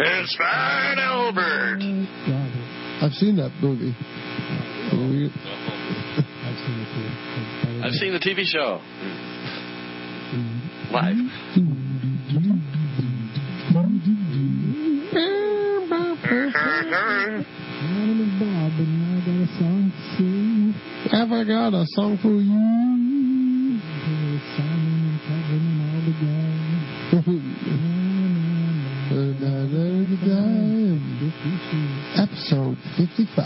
It's Fat Albert. I've seen that movie. I've seen the TV show. Live. My name is Bob, and I got a song to sing. Have I got a song for you? Simon and Kevin and all the gang. Episode 55.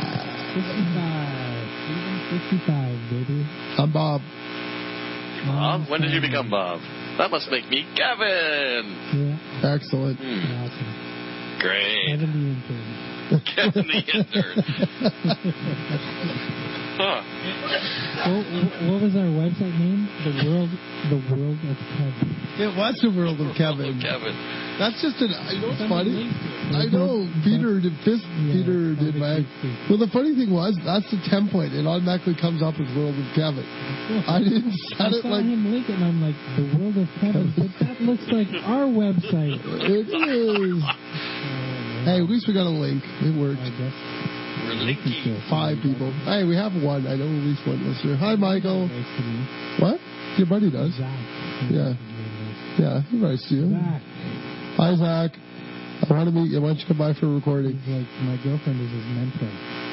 55, baby. I'm Bob. Bob? When did you become Bob? That must make me Kevin. Yeah. Excellent. Awesome. Great. Kevin the intern. Kevin the intern. Huh. What was our website name? The World of Kevin. It was the World of Kevin. Kevin. That's just an. I know it's funny. I know Peter did my. Well, the funny thing was that's the template. It automatically comes up as World of Kevin. I didn't set it I saw like. him link it, and I'm like, the World of Kevin. But that looks like our website. It is. Hey, at least we got a link. It worked. I guess. We're linking. 5 people. Hey, we have one. I know at least one listener. Hi, Michael. Nice to me. What? Your buddy does. Zach. Yeah. Yeah, he's nice to you. Zach. Hi, Zach. I want to meet you. Why don't you come by for a recording? He's like, my girlfriend is his mentor.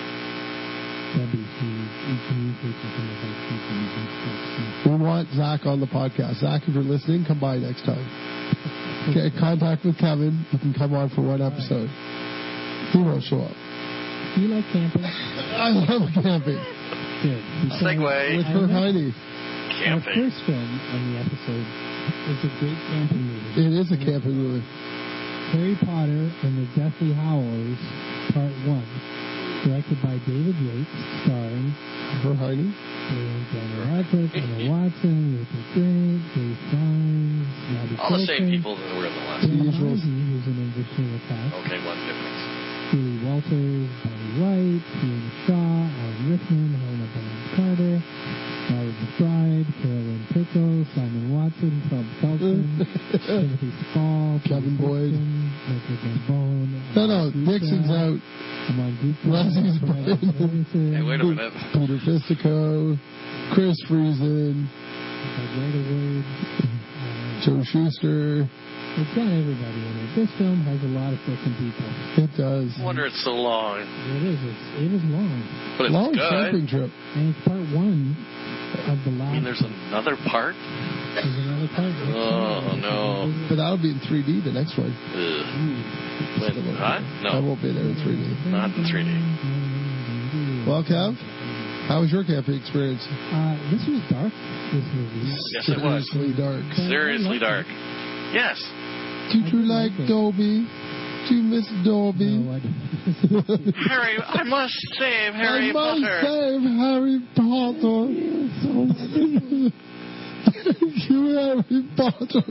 Debbie, he communicates with him about things and stuff. We want Zach on the podcast. Zach, if you're listening, come by next time. Get in contact with Kevin. You can come on for one episode. He won't show up. Do you like camping? I love camping. Good. Segway. With her Heidi. Our Camping. first film on the episode is a great camping movie. It is a camping movie. Harry Potter and the Deathly Hallows, Part 1. Directed by David Yates, starring Her Heidi. Daniel Radcliffe, Emma Watson, Rupert Grint, Dave Fiennes, Robbie All the same Coltrane, people that were in the last The one. Jim usuals. Heisey, who's an English cast, Okay, one difference. Julie Walters, Bonnie Wright, Fiona Shaw, Alan Rickman, Helena Bonham Carter, Robert McBride, Carolyn Pickle, Simon Watson, Tom Felton, Timothy Spall, Kevin Boyd. Michael Gambone, No, Dixon's out. Amon Gupta, Leslie's Brandon playing. Ferguson, Hey, wait a minute. Peter Fistico. Chris Friesen. Greta Wood. Joe Schuster. It's got everybody in it. This film has a lot of freaking people. It does. No wonder it's so long. It is. It is long. But it's Long good. camping trip. And it's part 1 of the last. I mean, there's another part? There's another part. Oh, no. But that'll be in 3D, the next one. Ugh. When, huh? I No, won't be there in 3D. not in 3D. Well, Kev, how was your camping experience? This was dark, this movie. Yes, it was. Seriously dark. Seriously dark. Yes. Did you I like like it. Dobby? Do you miss Dobby? No, I don't. Harry, I must save Harry I must Potter. save Harry Potter. Thank you, Harry Potter.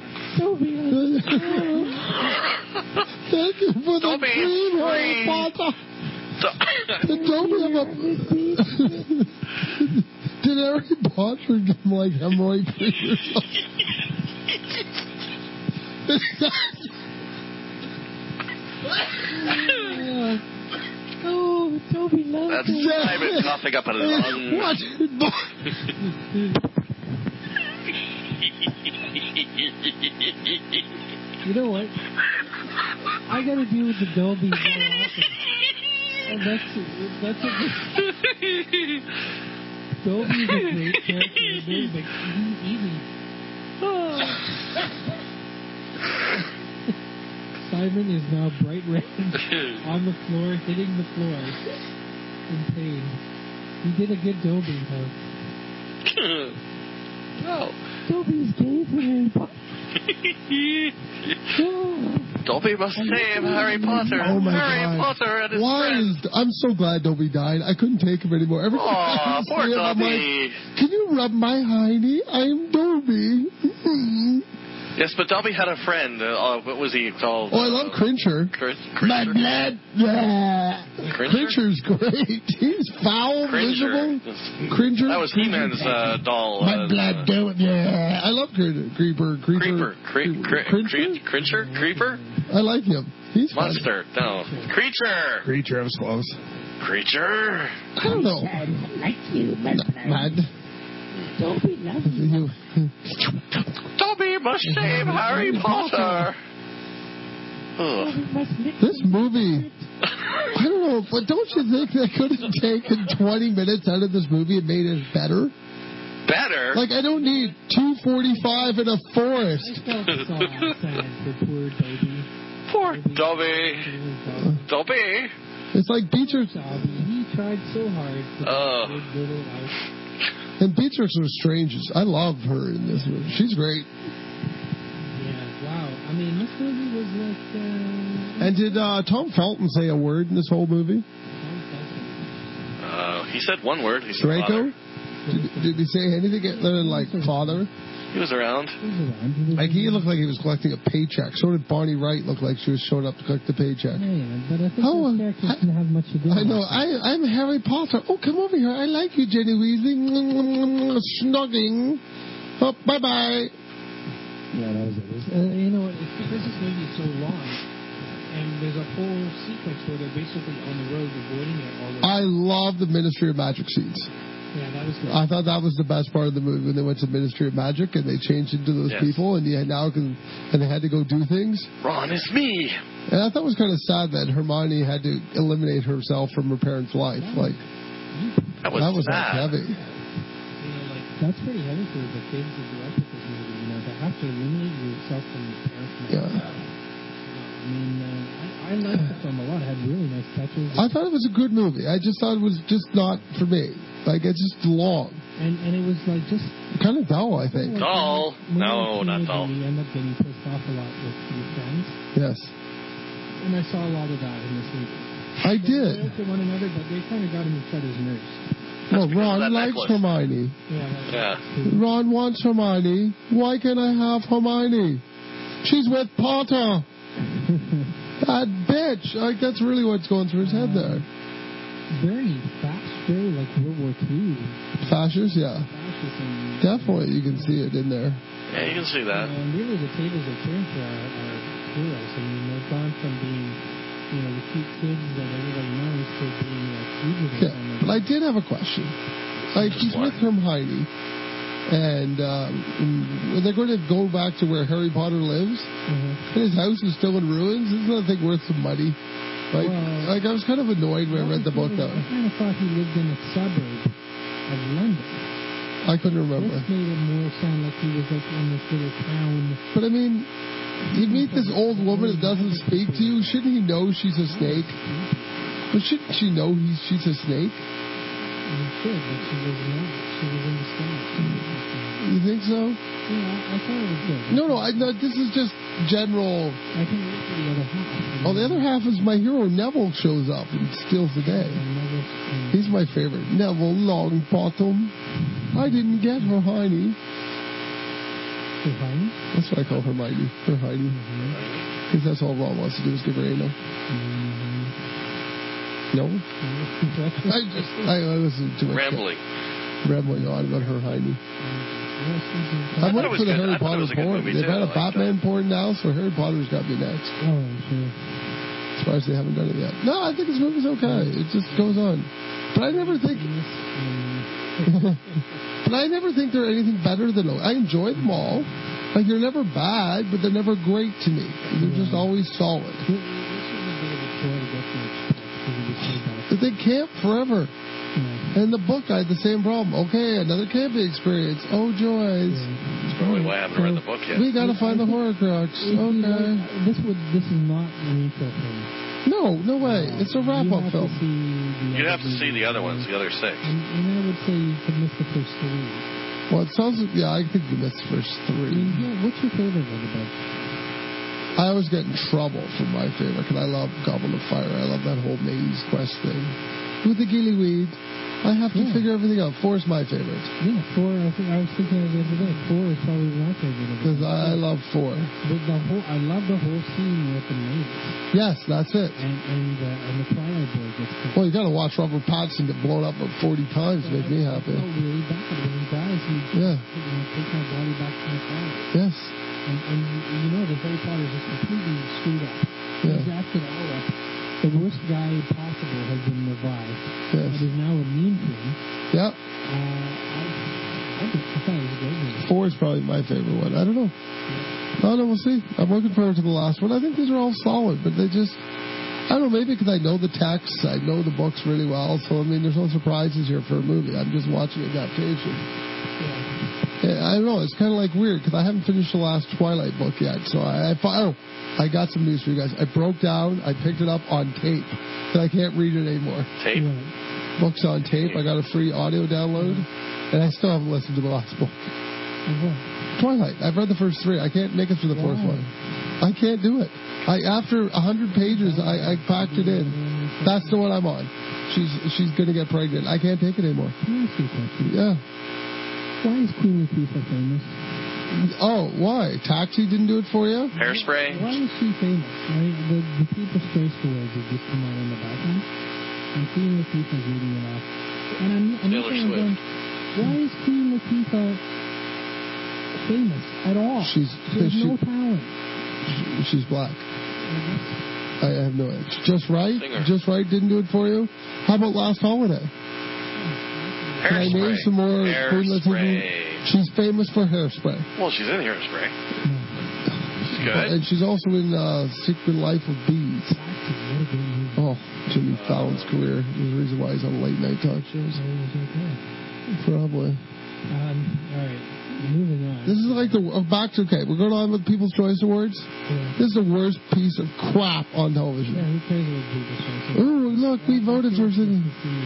Thank you for the Dobby, dream, Harry free. Potter. Did Dobby have a... Did Harry Potter get him like hemorrhoid cream or Oh, Toby loves That's it. Simon coughing up a lung. What? You know what? I gotta deal with the Dolby more often. And that's a good... Dolby's a great character in there, but he's easy. Simon is now bright red on the floor, hitting the floor in pain. You did a good Dolby, though. No. Dolby's gay for Harry Potter. Dobby must save Harry Potter. Oh my Harry God. Potter and his Why friends. is... I'm so glad Dobby died. I couldn't take him anymore. Every time I Aw, see poor him, I'm Dobby. like, can you rub my hiney? I'm Dobby. Yes, but Dobby had a friend. What was he called? Oh, I love Crincher. My Crincher. blood. Yeah. Crincher? Crincher's great. He's foul, Cringer. miserable. Cringer. That was He-Man's doll. My blood, do it. Yeah. I love Creeper. Creeper. Crincher? Creeper? I like him. He's Monster. No. Creature. Creature, I was close. Creature. I don't know. Like you, Mad. Dobby loves you. Dobby must save Harry Potter. Ugh. This movie, I don't know, but don't you think they could have taken 20 minutes out of this movie and made it better? Better? Like, I don't need 2:45 in a forest. I felt so sad for poor Dobby. Poor Dobby. Dobby. It's like Beatrix. Dobby, he tried so hard for that good little life. And Beatrix was strange. I love her in this movie. She's great. Yeah, wow. I mean, this movie was like... And did Tom Felton say a word in this whole movie? He said one word. He said Draco? father. Did he say anything other than, like, father? He was around. Like, he looked like he was collecting a paycheck. So did Barney Wright look like she was showing up to collect the paycheck. Yeah, but I think those characters didn't have much to do with I know. I'm Harry Potter. Oh, come over here. I like you, Jenny Weasley. Snogging. Oh, bye-bye. Yeah, that was it. You know, it's because this movie is so long, and there's a whole sequence where they're basically on the road avoiding it all the I love the Ministry of Magic scenes. Yeah, that was good. I thought that was the best part of the movie when they went to Ministry of Magic and they changed into those people and they had to go do things. Ron is me. And I thought it was kind of sad that Hermione had to eliminate herself from her parents' life. Like that was like heavy. You know, like that's pretty heavy for the kids that grew up with this movie. You know, to have to eliminate yourself from your parents' life. Yeah. I mean, I liked the film a lot. It had really nice touches. I thought it was a good movie. I just thought it was just not for me. Like, it's just long. And it was like just... kind of dull, I think. Dull? No, not dull. You end up getting pissed off a lot with your friends. Yes. And I saw a lot of that in this movie. I did. They to one another, but they kind of got on each other's nerves. Well, Ron likes Hermione. Yeah. Ron wants Hermione. Why can't I have Hermione? She's with Potter. That bitch. Like, that's really what's going through his head there. Very fast, very like World War II. Fascist, yeah. Fascist definitely, you can see it in there. Yeah, you can see that. And really, the tables are turned for our heroes. I mean, they've gone from being, you know, the cute kids that everybody knows to being fugitives. Yeah, but I did have a question. Like, he's with Hermione, and they're going to go back to where Harry Potter lives, and his house is still in ruins. Isn't that thing worth some money? Like, I was kind of annoyed when I read the book, though. I kind of thought he lived in a suburb of London. I couldn't remember. This made it more sound like he was like in this little town. But I mean, you meet this old woman that doesn't speak to you. Shouldn't he know she's a snake? But shouldn't she know she's a snake? He should, but she was not. She was in the States. You think so? Yeah, I thought it was good. No, this is just general. I think it's the other half. Oh, the other half is my hero Neville shows up and steals the day. He's my favorite. Neville Longbottom. I didn't get Hermione. Hermione? That's what I call Hermione. Hermione. Because that's all Ron wants to do is give her anal. No? I listen to much rambling on about Hermione. I'm waiting for the Harry Potter porn. They've had a Batman porn now, so Harry Potter's got to be next. Oh, sure. Surprised they haven't done it yet. No, I think this movie's okay. It just goes on. But I never think... but I never think they're anything better than... I enjoy them all. Like, they're never bad, but they're never great to me. They're just always solid. But they camp forever. And in the book, I had the same problem. Okay, another camping experience. Oh, joys. That's probably why I haven't read the book yet. We got to find the Horcrux. Okay. This is not an intro film. No way. It's a wrap-up film. You'd have to see the other ones, the other 6. And I would say you could miss the first 3. Well, it sounds like, I think you missed the first 3. What's your favorite one about? I always get in trouble for my favorite, because I love Goblet of Fire. I love that whole maze quest thing. With the gillyweed. I have to figure everything out. 4 is my favorite. Yeah, 4. I was thinking of it the other day. 4 is probably my favorite. Because I love 4. I love the whole scene with the maze. Yes, that's it. And the Twilight Boy gets killed. Well, you got to watch Robert Pattinson get blown up 40 times to make me happy. Oh, really bad. When he dies, he takes my body back to my father. Yes. And you know that Harry Potter is just completely screwed up. He's wrapped it all up. The worst guy possible has been revived. Yes. It is now a meme film. Yeah. I thought it was a great movie. 4 is probably my favorite one. I don't know. No, we'll see. I'm looking forward to the last one. I think these are all solid, but they just... I don't know, maybe because I know the text, I know the books really well, so, I mean, there's no surprises here for a movie. I'm just watching adaptation. Yeah, I don't know, it's kind of like weird, because I haven't finished the last Twilight book yet, so I got some news for you guys. I broke down, I picked it up on tape, but I can't read it anymore. Tape? Books on tape, I got a free audio download, and I still haven't listened to the last book. Twilight, I've read the first 3, I can't make it through the 4th one. I can't do it. After 100 pages, I packed it in. That's the one I'm on. She's going to get pregnant. I can't take it anymore. Can I ask you a question? Yeah. Why is Queen Latifah famous? Oh, why? Taxi didn't do it for you? Hairspray? Why is she famous? Right? The People's Choice Awards have just come out in the background, and Queen Latifah's reading it off. And I'm looking and going, why is Queen Latifah famous at all? There's no talent. She's black. I have no idea. Just Right? Singer. Just Right didn't do it for you? How about Last Holiday? Can I name some more? Hairspray. She's famous for Hairspray. Well, she's in Hairspray. She's good. And she's also in Secret Life of Bees. Oh, Jimmy Fallon's career. There's a reason why he's on late night talk shows. Probably. All right. Moving on. This is like we're going on with People's Choice Awards. Yeah. This is the worst piece of crap on television. Yeah, who cares about People's Choice Awards? Ooh, look, we voted for something.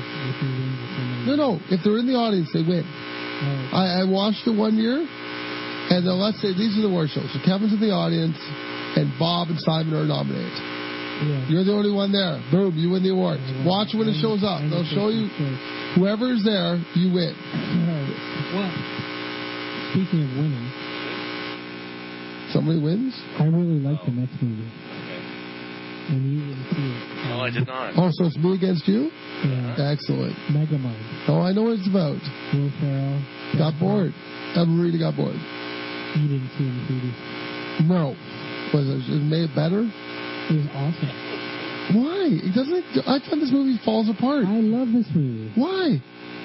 No, if they're in the audience, they win. I watched it one year, and then let's say these are the worst shows. So Kevin's in the audience, and Bob and Simon are nominated. Yeah. You're the only one there. Boom, you win the award. Watch when it shows up. They'll show you whoever's there, you win. Well, speaking of winning, somebody wins? I really like the next movie. And you didn't see it. No, I did not. Oh, so it's me against you? Yeah. Excellent. Megamind. Oh, I know what it's about. Will Ferrell. Got bored. I really got bored. You didn't see it in 3D? No. It made it better? It was awesome. Why? It doesn't. I thought this movie falls apart. I love this movie. Why?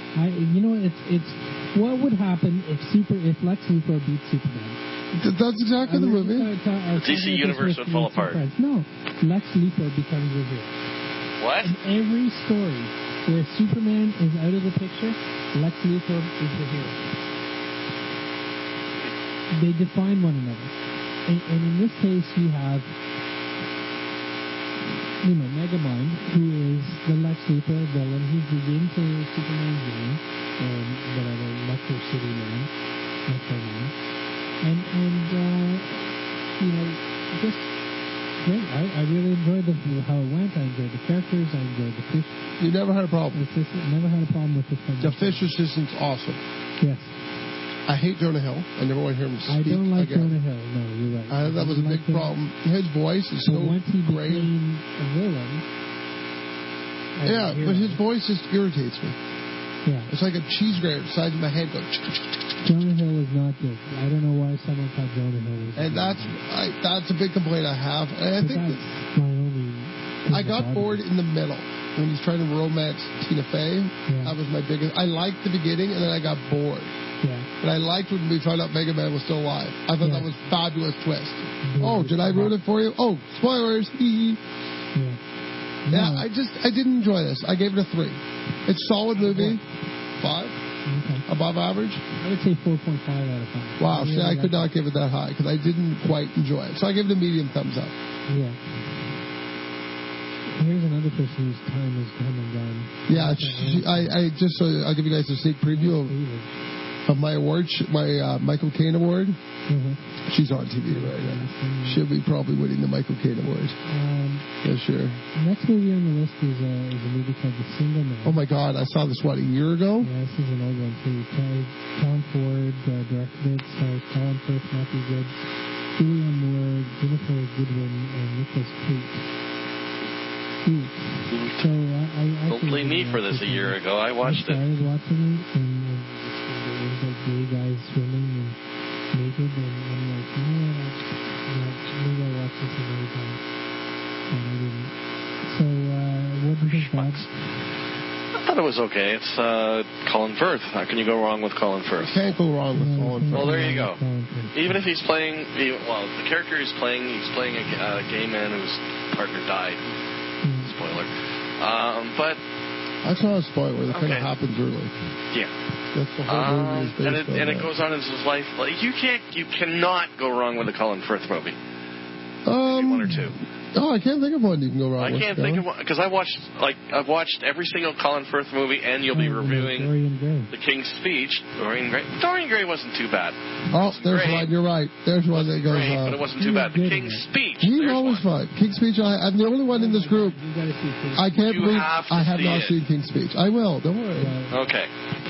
It's what would happen if Lex Luthor beat Superman? That's exactly the movie. The DC universe would fall apart. No, Lex Luthor becomes the hero. What? In every story where Superman is out of the picture, Lex Luthor is the hero. They define one another. And in this case, you have, Megamind, who is the Lex Luthor villain. He's the yin to Superman's yang, or whatever, Metro City Man, Metro Man. And just great. I really enjoyed how it went. I enjoyed the characters. I enjoyed the fish. You never had a problem. Never had a problem with this film. The fish assistant's awesome. Yes. I hate Jonah Hill. I never want to hear him speak. I don't like again. Jonah Hill. No, you're right. That was a big problem. His voice is so once he great. became a villain. But his voice just irritates me. Yeah. It's like a cheese grater inside my head going. Jonah Hill is not good. I don't know why someone thought Jonah Hill was good. And that's a big complaint I have. And I think my only. I got bored in the middle when he's trying to romance Tina Fey. Yeah. That was my biggest. I liked the beginning, and then I got bored. Yeah. But I liked when we found out Mega Man was still alive. I thought that was a fabulous twist. Oh, did I ruin it for you? Oh, spoilers. Yeah, I didn't enjoy this. I gave it a 3. It's a solid movie. 5? Okay. Above average? I would say 4.5 out of 5. Wow, see, I could not give it that high because I didn't quite enjoy it. So I gave it a medium thumbs up. Yeah. Here's another person whose time has come and gone. Yeah, I'll give you guys a sneak preview of my award, my Michael Caine Award. Mm-hmm. She's on TV right now. She'll be probably winning the Michael Caine Award. Yeah, sure. Next movie on the list is a movie called The Single Man. Oh my God, I saw this, a year ago? Yeah, this is an old one too. Tom Ford directed it, stars Colin Firth, Matthew Good, Julianne Moore, Jennifer Goodwin, and Nicholas Cage. So Don't blame me for this a year ago. I watched it. I started watching it, and it was like gay guys swimming and naked, and I'm like, maybe I'll watch this another time. bad? I thought it was okay. It's Colin Firth. How can you go wrong with Colin Firth? Can't go wrong with Colin Firth. Well, there you go. Even if he's playing, the character he's playing a gay man whose partner died. Spoiler. But that's not a spoiler. That kind of happens early. Yeah. That's the whole movie is based on and it goes on in his life. Like you cannot go wrong with a Colin Firth movie. Maybe one or two. Oh, I can't think of one you can go wrong with. I can't think of one because I've watched every single Colin Firth movie, and you'll be reviewing The King's Speech. Dorian Gray wasn't too bad. Oh, there's one. You're right. There's one that goes on. But it wasn't too bad. The King's Speech. He's always fun. King's Speech. I'm the only one in this group. I can't believe I have not seen King's Speech. I will. Don't worry. Okay.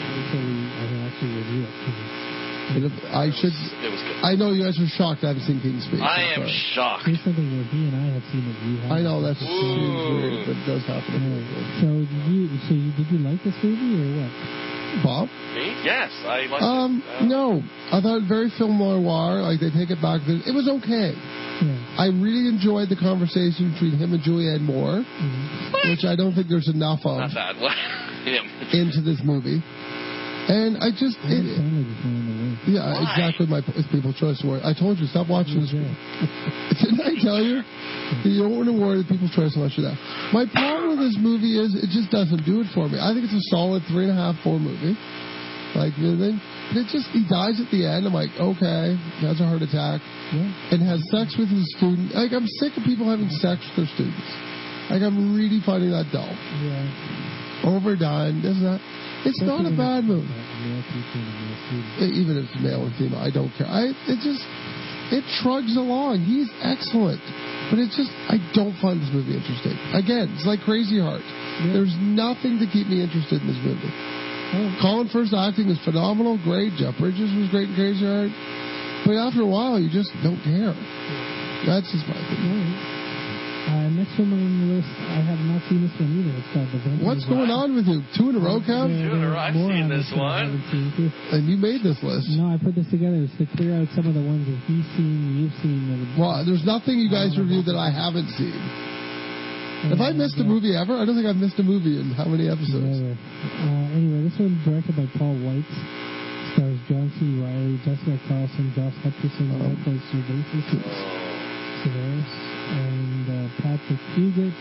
I should. It was good. I know you guys are shocked I haven't seen King's Speech. I am shocked. Here's something where he and I have seen it. I know that's weird, but it does happen. So did you like this movie or what? Bob? Me? Yes, I liked it. No, I thought it was very film noir. Like they take it back. It was okay. Yeah. I really enjoyed the conversation between him and Julianne Moore, which I don't think there's enough of. Not that. Into this movie. And I just... exactly my People's Choice Award. I told you, stop watching this. Didn't I tell you? You don't want to worry that People's Choice Award should have. My problem with this movie is it just doesn't do it for me. I think it's a solid 3.5, 4 movie. Like, you know, but it just... He dies at the end. I'm like, okay, he has a heart attack. Yeah. And has sex with his student. Like, I'm sick of people having sex with their students. Like, I'm really finding that dull. Yeah. Overdone. Isn't that... It's not a bad movie. Even if it's male and female, I don't care. It trugs along. He's excellent. But it's just, I don't find this movie interesting. Again, it's like Crazy Heart. Yeah. There's nothing to keep me interested in this movie. Colin Firth's acting is phenomenal, great. Jeff Bridges was great in Crazy Heart. But after a while, you just don't care. That's just my thing. Next one on the list, I have not seen this one either. It's called The Vengeance. What's going on with you? 2 in a row, Kev? 2 in a row. I've seen this one. And you made this list. No, I put this together to clear out some of the ones that he's seen, you've seen. Well, there's nothing you guys reviewed that I haven't seen. Have I missed a movie ever? I don't think I've missed a movie in how many episodes? Anyway, this one's directed by Paul Weitz. Stars John C. Reilly, Jessica Carlson, Josh Hutcherson, Michael Severus, and Patrick Fugit.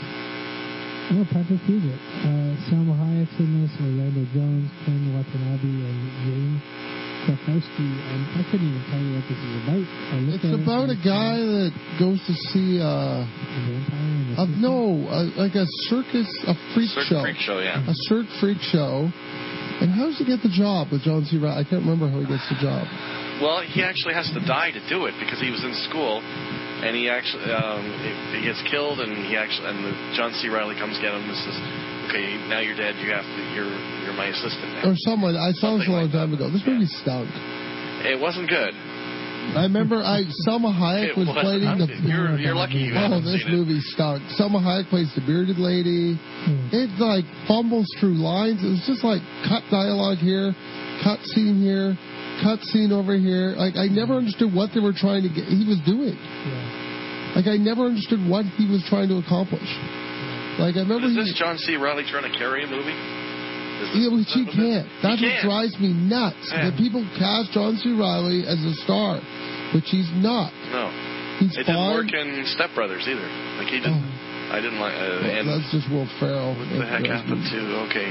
Salma Hayek's in this, Orlando Jones, Ken Watanabe, and Jane Krakowski. And I couldn't even tell you what this is about. It's about a guy that goes to see like a circus, a freak show. A cirque freak show. And how does he get the job with John C. Reilly? I can't remember how he gets the job. Well, he actually has to die to do it because he was in school. And he actually he gets killed, and John C. Reilly comes get him and says, "Okay, now you're dead. You're my assistant now." Or someone. I saw this a long time ago. This movie stunk. It wasn't good. I remember Salma Hayek was playing the. You're lucky you haven't this seen movie stunk. Salma Hayek plays the bearded lady. It like fumbles through lines. It was just like cut dialogue here, cut scene here. Cut scene over here. Like, I never understood what they were trying to get. He was doing. Yeah. Like, I never understood what he was trying to accomplish. Like, I remember. Is this John C. Reilly trying to carry a movie? Which he can't. That's what drives me nuts. Yeah. That people cast John C. Reilly as a star, which he's not. No. He's it didn't work in Step Brothers either. Like, he didn't. I didn't like. That's just Will Ferrell. What the heck happened to? Okay.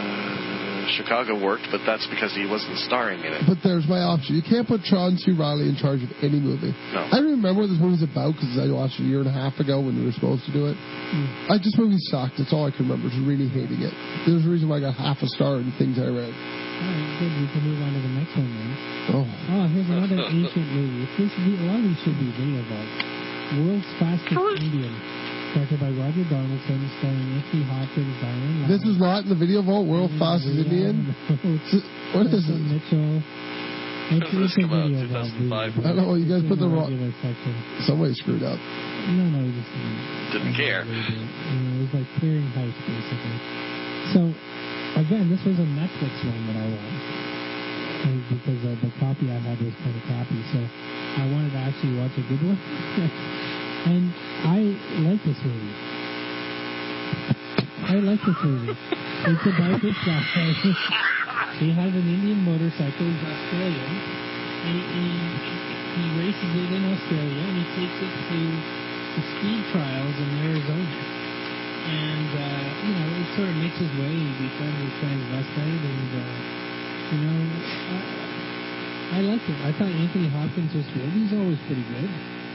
Chicago worked, but that's because he wasn't starring in it. But there's my option. You can't put John C. Reilly in charge of any movie. No. I don't remember what this movie's about because I watched it a year and a half ago when we were supposed to do it. This movie sucked. That's all I can remember. Just really hating it. There's a reason why I got half a star in things I read. All right, good. We can move on to the next one then. Here's another ancient movie. A lot of these should be video vaults. World's Fastest Indian. Directed by Roger Donaldson, starring Anthony Hopkins, Diane Ladd. This is not in the video vault, World Fastest Indian? What is it? Mitchell. It's a video vault. I don't know, you guys put the wrong... Somebody screwed up. No, he just didn't care. It was like clearing house, basically. So, again, this was a Netflix one that I watched. Because the copy I had was kind of crappy, so I wanted to actually watch a good one. And I like this movie. I like this movie. It's about this guy. He has an Indian motorcycle. He's Australian. He races it in Australia, and he takes it to the speed trials in Arizona. And, it sort of makes his way. He befriends a transvestite, and, I liked it. I thought Anthony Hopkins was good. He's always pretty good.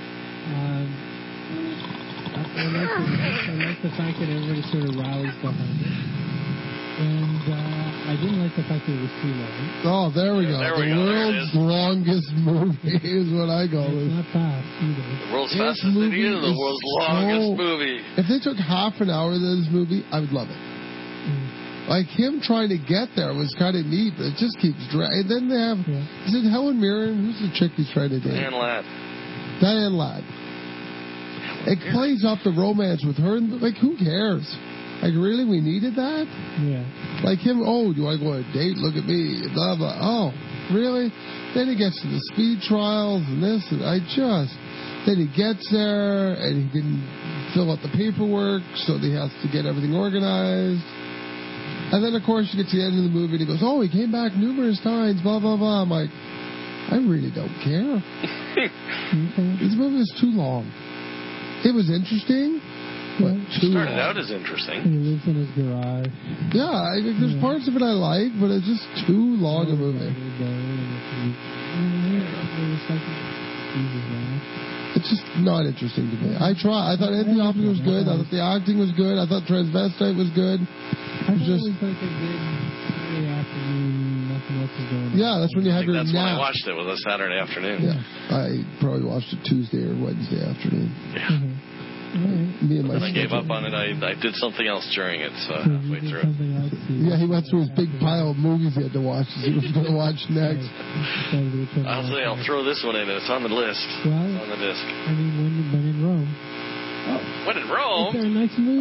I like the fact that everybody sort of rallies behind it. And I didn't like the fact that it was too long. Oh, there we go. The world's longest movie is what I call it. It's not fast either. The world's fastest movie is the world's longest movie. If they took half an hour of this movie, I would love it. Like him trying to get there was kind of neat, but it just keeps dragging. Then they have, is it Helen Mirren? Who's the chick he's trying to date? Diane Ladd. It plays up the romance with her, and like, who cares? Like, really, we needed that? Yeah. Like him, do I go on a date? Look at me, blah, blah. Oh, really? Then he gets to the speed trials and this, and then he gets there, and he didn't fill out the paperwork, so he has to get everything organized. And then, of course, you get to the end of the movie, and he goes, he came back numerous times, blah, blah, blah. I'm like, I really don't care. This movie is too long. It was interesting, but too long. Started out as interesting. He lives in his garage. Yeah, there's parts of it I like, but it's just too long a movie. It's just not interesting to me. I thought Anthony Hopkins was good. I thought the acting was good. I thought Transvestite was good. I thought it was like a good Saturday afternoon, nothing else is going on. Yeah, that's when you had your nap. That's when I watched it, was a Saturday afternoon. Yeah, I probably watched it Tuesday or Wednesday afternoon. Yeah. Me and my I gave up on it. I did something else during it, so halfway through. Yeah, he went through his big pile of movies he had to watch as he was going to watch next. I'll throw this one in. It's on the list. Well, it's on the disc. I mean, when in Rome. When in Rome? It's our next movie.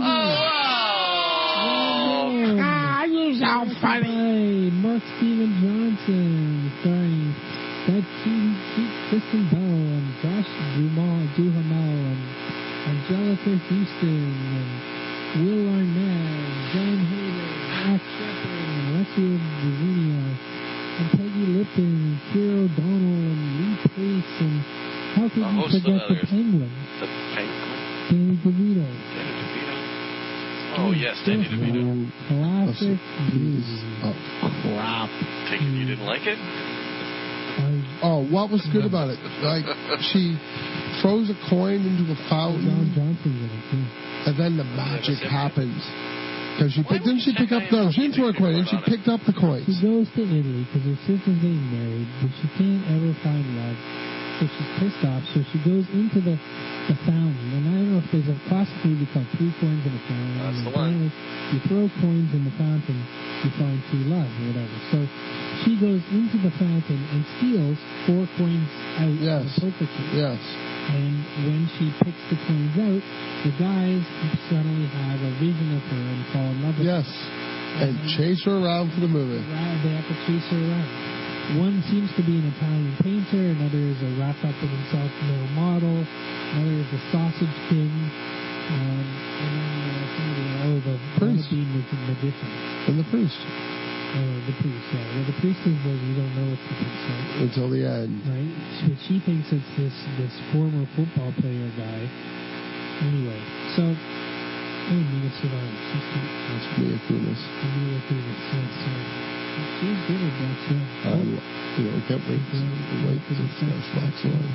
You're so funny. Hey, Mark Steven Johnson, starring Kristen Bell and Josh Duhamel and Angelica Houston and Will Arnett, John Hayden, Max Shepard, and Alexia Virginia, and Peggy Lipton, and Keira O'Donnell, and Lee Pace, and how could you forget the Penguin? The Penguin? Danny DeVito. Oh, yes, Danny DeVito. Classic piece of crap. Take it you didn't like it? What was good about it? Like, she throws a coin into a fountain, John Johnson's in it, too. And then the magic happens. Because she picked up the coins. She goes to Italy because her sister's getting married, but she can't ever find love. So she's pissed off. So she goes into the fountain. And I don't know if there's a classic movie called 3 Coins in a Fountain. That's the one. You throw coins in the fountain, you find true love or whatever. So she goes into the fountain and steals 4 coins out of the poker chip. Yes. And when she picks the coins out, the guys suddenly have a vision of her and fall in love with her. Yes. And chase her around for the movie. They have to chase her around. One seems to be an Italian painter, another is a wrapped up in himself male model, another is a sausage king, and then somebody, the priest. The magician. And the priest. The priest, yeah. Well, the priest is you don't know it's the priest, right? Until the end. Right? She thinks it's this former football player guy. Anyway, so, Mila Kunis. She's cute. That's Mila Kunis. Mila Kunis, yes. She's good at that, yeah. Can't wait to discuss Fox Line.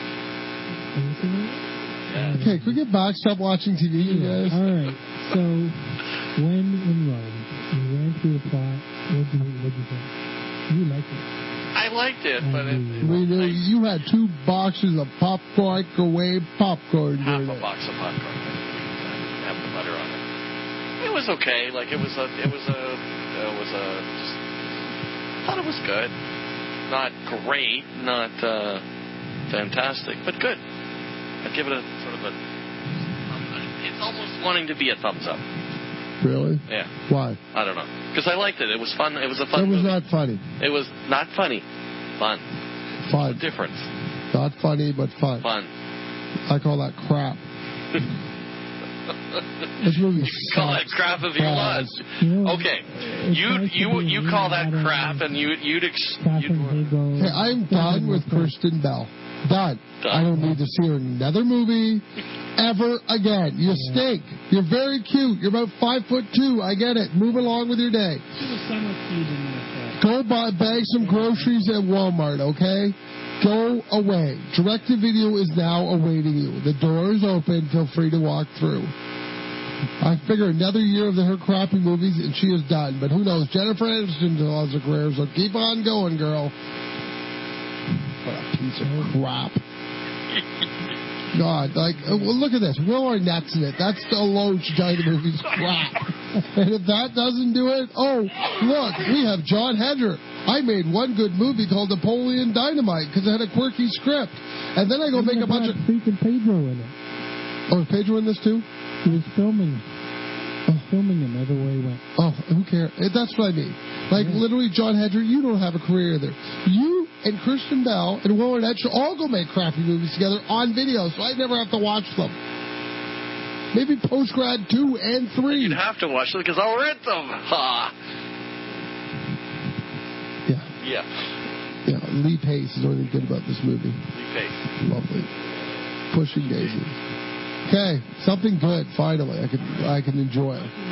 Okay, can we get back? Stop watching TV, you guys. All right. So, when in Rome, you ran through the plot. What did you think? You liked it. I liked it, but you had 2 boxes of microwave popcorn. Half a box of popcorn. Have the butter on it. It was okay. Like I thought it was good. Not great, not fantastic, but good. I'd give it a sort of a. It's almost wanting to be a thumbs up. Really? Yeah. Why? I don't know. Because I liked it. It was fun. It was a fun movie. It was not funny. It was not funny. Fun. Fun. Difference. Not funny, but fun. Fun. I call that crap. This movie You can call that crap if you want. You know, Okay, it's nice to be you call that Leonardo crap, and you'd Catherine Hagel. Okay, I'm done with Kristen Bell. Done. I don't need to see her in another movie ever again. You stink. You're very cute. You're about 5'2". I get it. Move along with your day. Go bag some groceries at Walmart, okay? Go away. Direct-to-video is now awaiting you. The door is open. Feel free to walk through. I figure another year of her crappy movies and she is done. But who knows? Jennifer Aniston still has a career, so keep on going, girl. What a piece of crap. God, well, look at this. Will Arnett's in it. That's the alone should tell you the movie's crap. And if that doesn't do it, look, we have John Heder. I made one good movie called Napoleon Dynamite because it had a quirky script. And then I go make a bunch of... freaking Pedro in it. Oh, is Pedro in this too? He was filming him everywhere he went. Oh, who cares? That's what I mean. Literally, John Heder, you don't have a career either. You and Kristen Bell and Will Arnett should all go make crappy movies together on video, so I never have to watch them. Maybe Postgrad 2 and 3. You'd have to watch them because I'll rent them. Ha! Yeah, Lee Pace is the only thing good about this movie. Lee Pace. Lovely. Pushing Daisy. Okay, something good, finally, I can enjoy.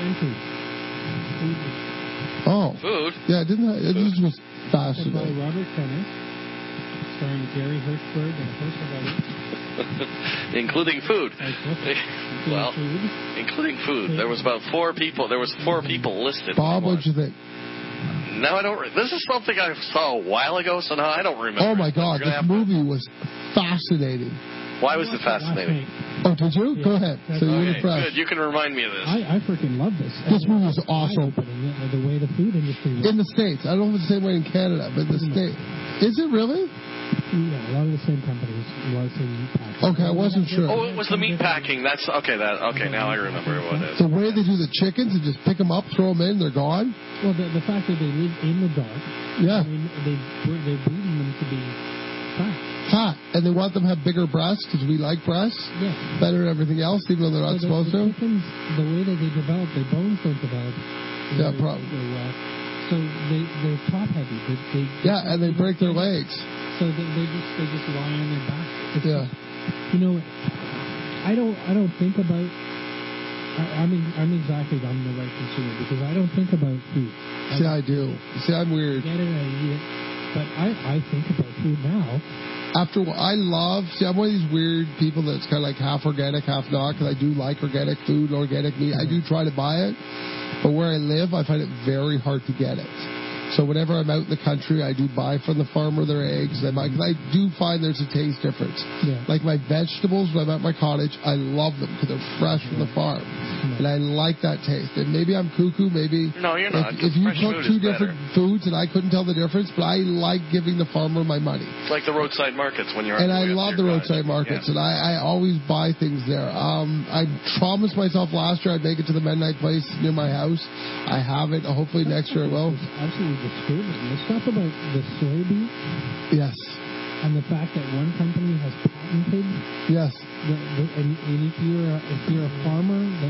Oh. Food? Yeah, this was fascinating. By Robert Tennant, starring Gary Hirschberg and a host of others. Including food. Well, including food. There was about 4 people. There was 4 people listed. Bob, what'd you think? Now I don't. This is something I saw a while ago, so now I don't remember. Oh my God, this movie was fascinating. Why was it fascinating? Oh, did you? Go ahead. So you're fresh. Good. You can remind me of this. I freaking love this. This movie was awesome. The way the food industry works. In the States. I don't know if it's the same way in Canada, but in the States. Is it really? Yeah, a lot of the same companies was in meat packing. Okay, I wasn't sure. Oh, it was the meat packing. That's okay. Now I remember what it is. The way they do the chickens and just pick them up, throw them in, they're gone. Well, the fact that they live in the dark. Yeah. I mean, they're breeding them to be fat. And they want them to have bigger breasts because we like breasts. Yeah. Better than everything else, even though they're not supposed to. Chickens, the way that they develop, their bones don't develop. Yeah, probably. So they're top heavy. And they break their legs. So they just lie on their back. I don't think about. I'm the right consumer because I don't think about food. I do. See, I'm weird. I get it, I eat it, but I think about food now. I'm one of these weird people that's kind of like half organic, half not, because I do like organic food, organic meat. I do try to buy it, but where I live, I find it very hard to get it. So whenever I'm out in the country, I do buy from the farmer their eggs. Cause I do find there's a taste difference. Yeah. Like my vegetables, when I'm at my cottage, I love them because they're fresh from the farm. And I like that taste. And maybe I'm cuckoo. Maybe no, you're not. If you cook 2 different foods and I couldn't tell the difference, but I like giving the farmer my money. It's like the roadside markets when you're. And I love the roadside markets, and I always buy things there. I promised myself last year I'd make it to the Mennonite place near my house. I haven't. Hopefully next year I will. Absolutely disturbing. The stuff about the soybean. Yes. And the fact that one company has patented. Yes. And if you're a farmer that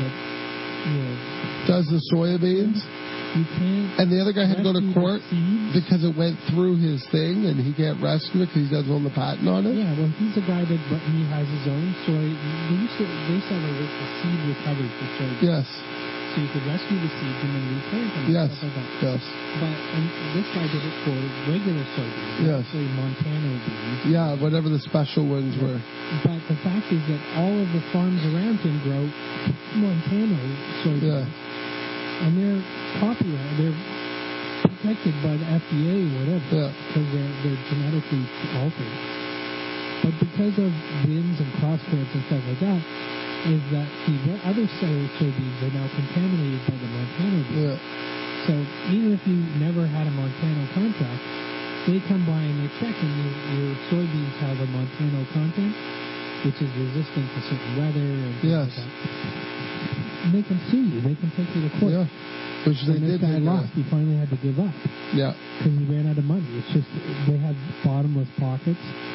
does the soybeans, you can't. And the other guy had to go to court because it went through his thing, and he can't rescue it because he doesn't own the patent on it. Yeah, well, he's a guy that he has his own soy. They sell a seed recovery for soybeans. Yes. So you could rescue the seeds and then replant them. Yes. Stuff like that. Yes. But this guy did it for regular soybeans. Yes. Actually, Montana beans. Yeah, whatever the special ones were. But the fact is that all of the farms around him grow Montana soybeans. Yeah. And they're copyrighted. They're protected by the FDA or whatever. Yeah. Because they're genetically altered. But because of winds and cross currents and stuff like that, is that the other soybeans are now contaminated by the Montana beans. Yeah. So even if you never had a Montana contract, they come by and they check, and your soybeans have a Montana content, which is resistant to certain weather and things like that. And they can sue you. They can take you to court. Yeah. Which they did. This guy lost. He finally had to give up. Yeah. Because he ran out of money. It's just they have bottomless pockets.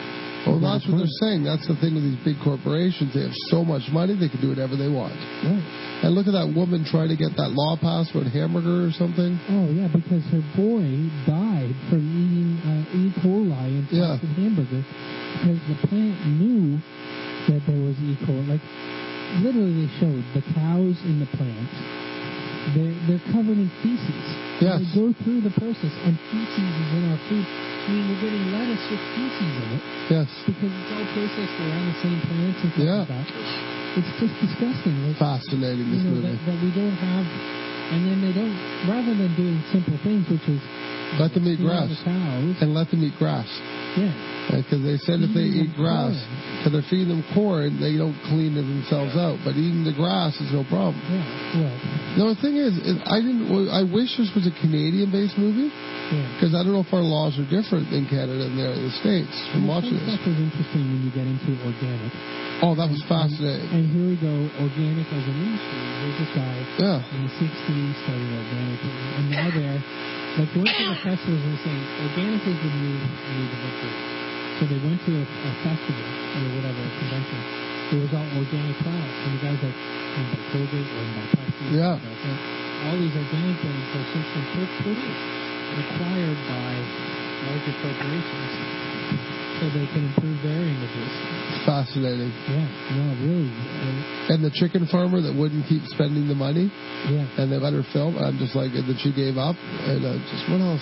Well, that's what they're saying. That's the thing with these big corporations. They have so much money, they can do whatever they want. Right. And look at that woman trying to get that law passed about hamburger or something. Oh, yeah, because her boy died from eating E. coli infected hamburger because the plant knew that there was E. coli. Like, literally they showed the cows in the plant, they're covered in feces. Yes. They go through the process, and feces is in our food. I mean, we're getting lettuce with feces in it. Yes. Because it's all processed around the same plants and stuff like that. It's just disgusting. Like, fascinating, this movie. That we don't have, and then they don't, rather than doing simple things, which is let them eat grass. The cows. And let them eat grass. Yeah. Because they said if they eat grass, because they're feeding them corn, they don't clean it themselves out. But eating the grass is no problem. Yeah. Well. No, the thing is, I wish this was a Canadian-based movie. Because I don't know if our laws are different in Canada than they are in the States. From watching this. Stuff is interesting when you get into organic. Oh, that was fascinating. And here we go, organic as an industry. There's this guy in the 60s starting organic, and now they're like they went to the festivals and saying organic is the new delivery. So they went to a festival or whatever, a convention. It was all organic products, and the guys like by Colgate or by Pepsi. All these organic brands are since been acquired by larger corporations, so they can improve their images. Fascinating. Yeah, no, really. And the chicken farmer that wouldn't keep spending the money. Yeah. And they let her film. I'm just like that she gave up. And just what else?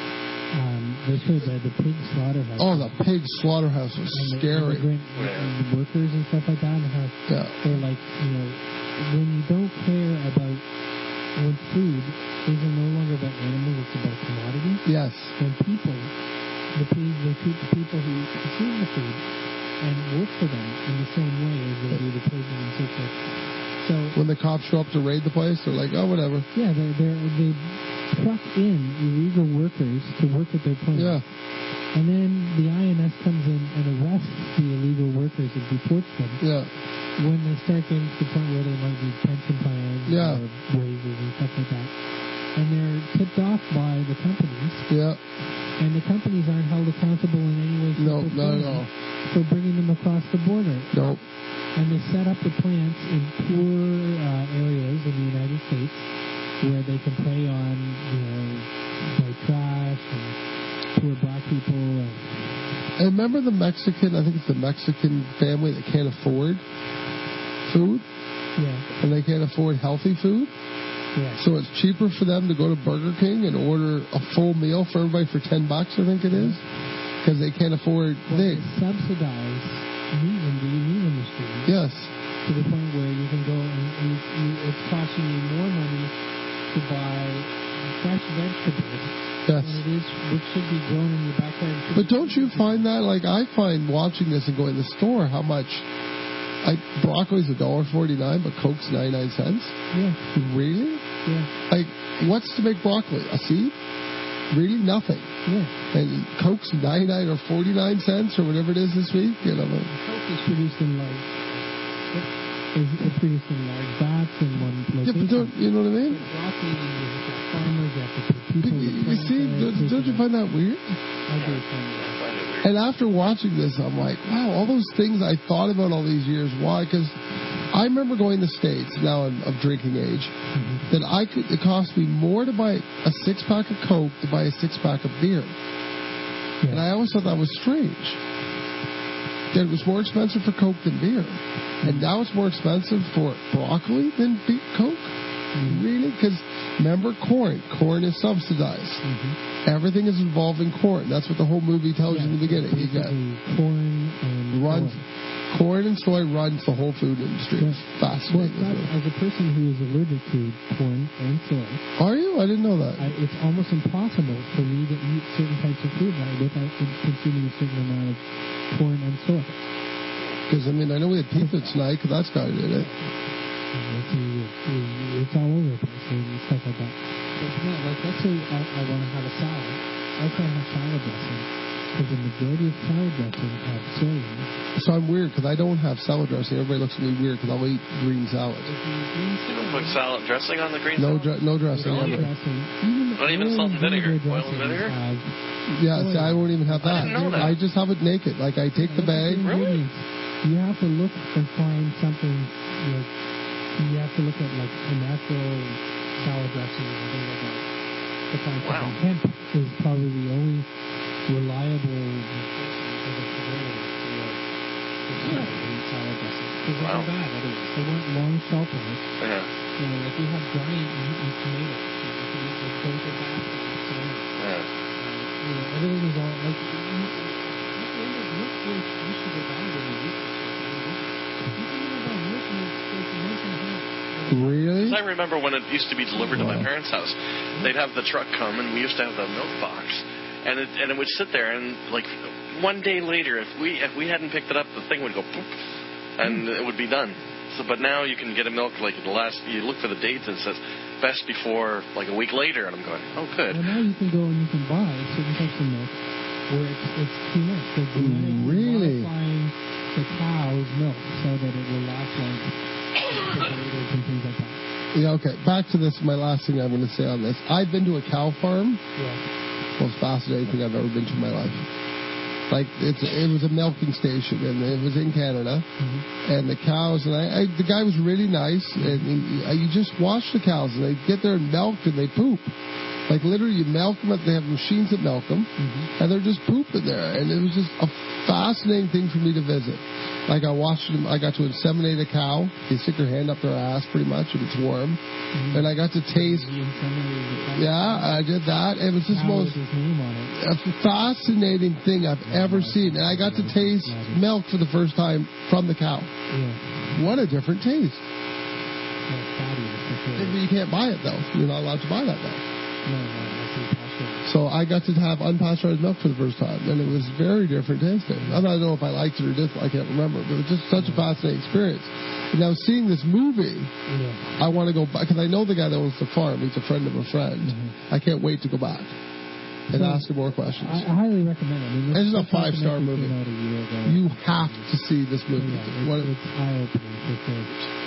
They showed the pig slaughterhouse. Oh, the pig slaughterhouse was scary. And the workers and stuff like that. And how they're like, when you don't care about when food isn't no longer about animals, it's about commodity. Yes. When people, they treat the people who consume the food and work for them in the same way as they do the pigs and so forth. So when the cops show up to raid the place, they're like, oh, whatever. Yeah, they truck in illegal workers to work at their plant. Yeah. And then the INS comes in and arrests the illegal workers and deports them. Yeah. When they start getting to the point where they might need pension plans or raises and stuff like that. And they're tipped off by the companies. Yeah. And the companies aren't held accountable in any way. No, not at all. For bringing them across the border. No. And they set up the plants in poor areas in the United States where they can prey on, white trash and poor black people. And remember the Mexican, I think it's the Mexican family that can't afford food? Yeah. And they can't afford healthy food? Yeah. So it's cheaper for them to go to Burger King and order a full meal for everybody for $10, I think it is, because they can't afford things. They subsidize meat in the meat industry. Yes. To the point where you can go and it's costing you more money to buy fresh vegetables than it is which should be grown in your backyard. But don't you find that, like I find watching this and going to the store, how much broccoli's $1.49, but Coke's 99 cents? Yeah. Really? Yeah. Like, what's to make broccoli? A seed? Really? Nothing. Yeah. And Coke's 99 or 49 cents or whatever it is this week? Coke is produced in large vats in one location. Yeah, but you know what I mean? But broccoli, you've got farmers, you have to put people You see, don't you find that weird? I do find that. And after watching this, I'm like, wow, all those things I thought about all these years. Why? Because I remember going to the States, now I'm of drinking age, that it cost me more to buy a 6-pack of Coke to buy a 6-pack of beer. Yeah. And I always thought that was strange. That it was more expensive for Coke than beer. And now it's more expensive for broccoli than Coke? Really? Because remember corn. Corn is subsidized. Everything is involving corn. That's what the whole movie tells you in the beginning. You got corn and soy runs the whole food industry. It's fascinating. Well, as a person who is allergic to corn and soy. Are you? I didn't know that. It's almost impossible for me to eat certain types of food without consuming a certain amount of corn and soy. Because, I know we had pizza tonight because that's got it in it. It's all over the place and stuff like that. But let's say I want to have a salad. I can't have salad dressing because the majority of salad dressing have soy in it. So I'm weird because I don't have salad dressing. Everybody looks at me weird because I'll eat green salad. You don't put salad dressing on the green salad? No dressing. Not even salt and vinegar. Oil and vinegar? Yeah, see, I won't even have that. I didn't know that. I just have it naked. Like, I take the bag. Really? You have to look and find something, like, you have to look at, like, a natural salad dressing and things like that to find Wow. something. Hemp is probably the only reliable replacement of a preservative for salad dressing. Because Wow. they're bad otherwise. They want long shelf life. Yeah. You know, like we have dried tomatoes. You know, like those are bad for the stomach. Yeah. You know, everything is all like. At the end of milk used to go bad when you eat it. You can even buy milk and it's like a month and a half. Really? I remember when it used to be delivered to my parents' house, they'd have the truck come, and we used to have the milk box, and it would sit there, and like one day later, if we hadn't picked it up, the thing would go poop, and it would be done. So, but now you can get a milk like you look for the dates, and it says best before like a week later, and I'm going, oh, good. Well, now you can go and you can buy certain types of milk where it's too much. They're Really? modifying the cow's milk so that it will last longer. And things like that. Yeah, okay. Back to this, my last thing I'm going to say on this. I've been to a cow farm. Yeah. Most fascinating thing I've ever been to in my life. Like, it was a milking station, and it was in Canada. Mm-hmm. And the cows, and the guy was really nice, and you just watch the cows, and they get there and milk, and they poop. Like, literally, you milk them, they have machines that milk them, and they're just pooping there. And it was just a fascinating thing for me to visit. Like, I watched them, I got to inseminate a cow. You stick your hand up their ass, pretty much, if it's warm. And I got to taste... Yeah, I did that. It was just the most fascinating thing I've ever seen. And I got to taste milk for the first time from the cow. Yeah. What a different taste. Yeah, You can't buy it, though. You're not allowed to buy that, though. No, So I got to have unpasteurized milk for the first time, and it was very different tasting. I don't know if I liked it or didn't. I can't remember, but it was just such a fascinating experience. And now seeing this movie, I want to go back, because I know the guy that owns the farm. He's a friend of a friend. I can't wait to go back and ask him more questions. I highly recommend it. I mean, this is a 5-star movie. You have to see this movie. It's eye-opening for sure.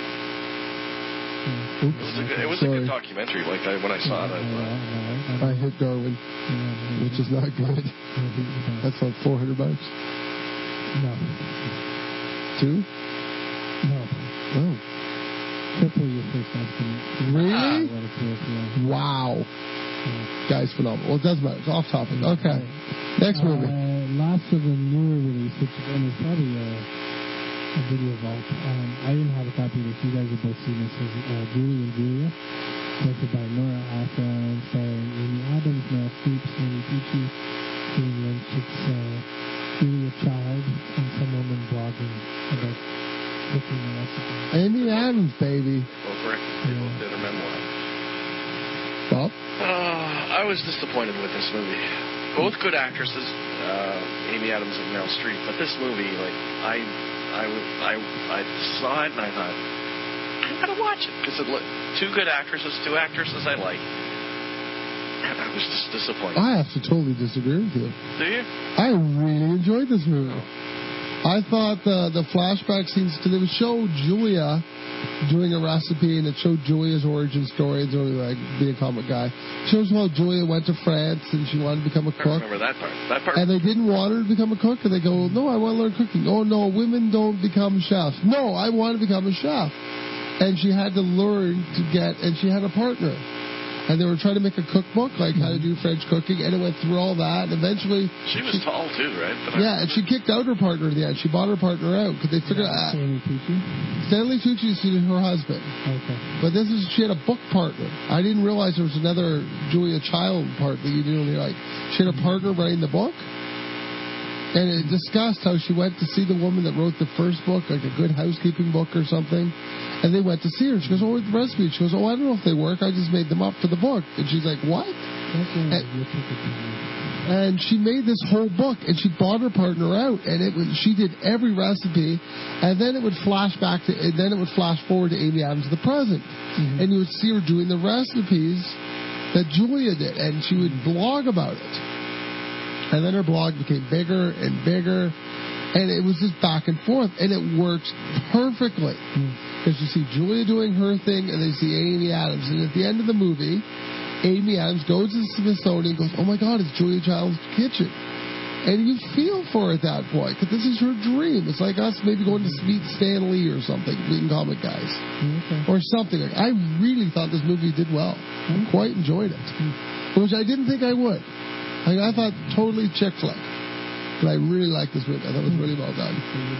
It was a good documentary. Like when I saw it, I hit Darwin, which is not good. That's like $400. No. 2? No. Oh. Triple your first estimate. Really? What it's worth, yeah. Wow. Yeah. Guy's phenomenal. Well, it doesn't matter. It's off topic. Okay. Next movie. Last of the newer release, which again is probably a video vault. I didn't have a copy of this. You guys have both seen this. Is Julie and Julia, directed by Nora Ephron, starring Amy Adams, Meryl Streep, Stanley Tucci, Jane Lynch. It's Julia Child and some woman blogging about cooking and recipes. Amy Adams, baby. Go for it. They both did her memoir. Well, I was disappointed with this movie. Both good actresses, Amy Adams and Meryl Streep. But this movie, like I saw it and I thought, I gotta watch it because two good actresses, two actresses I like. And I was just disappointed. I have to totally disagree with you. Do you? I really enjoyed this movie. I thought the flashback scenes, because it would show Julia doing a recipe, and it showed Julia's origin story. It's only like being a comic guy. It shows how Julia went to France and she wanted to become a cook. I remember that part. And they didn't want her to become a cook, and they go, no, I want to learn cooking. Oh, no, women don't become chefs. No, I want to become a chef. And she had to learn to and she had a partner. And they were trying to make a cookbook, like how to do French cooking, and it went through all that. And eventually, she was tall too, right? And she kicked out her partner in the end. She bought her partner out because they figured out Stanley Tucci is her husband. Okay. But she had a book partner. I didn't realize there was another Julia Child part that you didn't like. She had a partner writing the book. And it discussed how she went to see the woman that wrote the first book, like a Good Housekeeping book or something. And they went to see her. She goes, oh, where's the recipe? She goes, oh, I don't know if they work. I just made them up for the book. And she's like, what? And she made this whole book, and she bought her partner out. And she did every recipe. And then it would flash forward to Amy Adams in the present. Mm-hmm. And you would see her doing the recipes that Julia did. And she would blog about it. And then her blog became bigger and bigger, and it was just back and forth, and it works perfectly. Because you see Julia doing her thing, and then you see Amy Adams. And at the end of the movie, Amy Adams goes to the Smithsonian and goes, oh my God, it's Julia Child's kitchen. And you feel for her at that point, because this is her dream. It's like us maybe going to meet Stan Lee or something, being comic guys. Okay. Or something. Like, I really thought this movie did well. I quite enjoyed it. Which I didn't think I would. Like, I thought totally chick flick. But I really liked this movie. I thought it was really well done.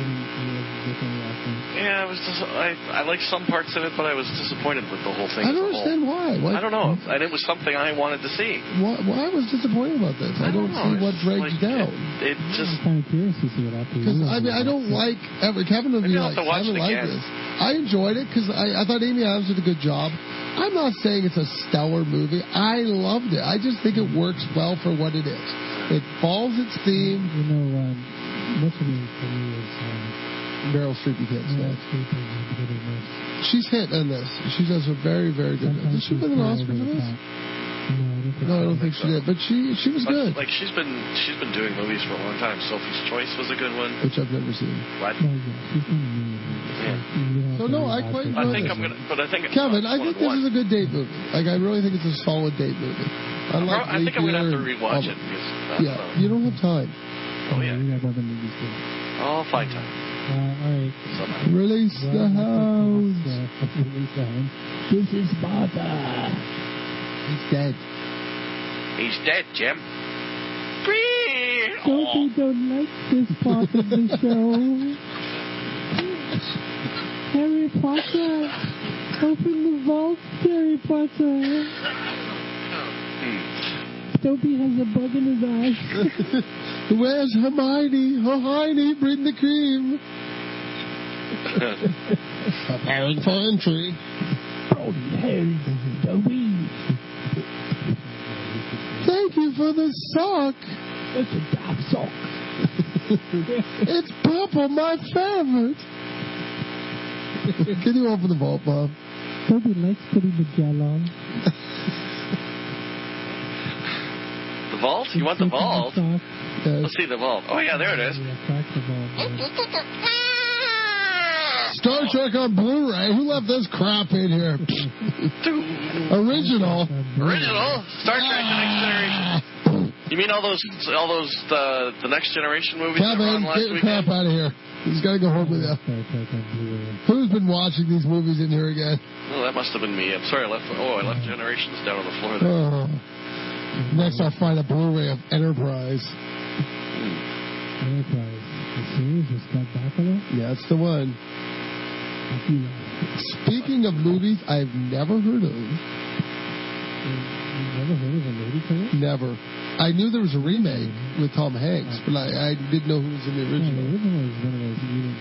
Yeah, I liked some parts of it, but I was disappointed with the whole thing. I don't understand why. I don't know. And it was something I wanted to see. Why was disappointed about this? I don't see what dragged you down. It just... I'm kind of curious to see what happened. Because, I mean, I don't like... Kevin would be like, I haven't liked this. I enjoyed it because I thought Amy Adams did a good job. I'm not saying it's a stellar movie. I loved it. I just think it works well for what it is. It follows its theme. You know, what's her name for me is... Meryl Streep, you can't stand. She's hit in this. She does a very, very good job. Did she win an Oscar for this? No, I don't think she did. But she was good. Like she's been doing movies for a long time. Sophie's Choice was a good one, which I've never seen. What? Yeah. So no, I quite enjoyed it. Kevin, I think this is a good date movie. Like I really think it's a solid date movie. I think I'm gonna have to rewatch it. Yeah, you don't have time. Oh yeah. We have other movies too. I'll find time. All right. Release the house. Release the house. This is Martha. He's dead. He's dead, Jim. Sophie don't like this part of the show. Harry Potter. Open the vault, Harry Potter. Sophie has a bug in his eye. Where's Hermione? Hermione, bring the cream. Preparing for entry. Thank you for the sock. It's a dark sock. It's purple, my favorite. Can you open the vault, Bob? Toby likes putting the gel on. The vault? You want the vault? Yes. Let's see the vault. Oh, yeah, there it is. Star Trek on Blu-ray. Who left this crap in here? Original. Star Trek: The Next Generation. You mean all those the Next Generation movies? Kevin, get your crap out of here. He's got to go home with you. Who's been watching these movies in here again? Oh, that must have been me. I'm sorry, I left Generations down on the floor there. Oh. Next, I'll find a Blu-ray of Enterprise. Enterprise. The series with Scott Bakula? Yeah, that's the one. Speaking of movies I've never heard of. You've never heard of a Lady Killer? Never. I knew there was a remake with Tom Hanks, but I didn't know who was in the original. The original is one of those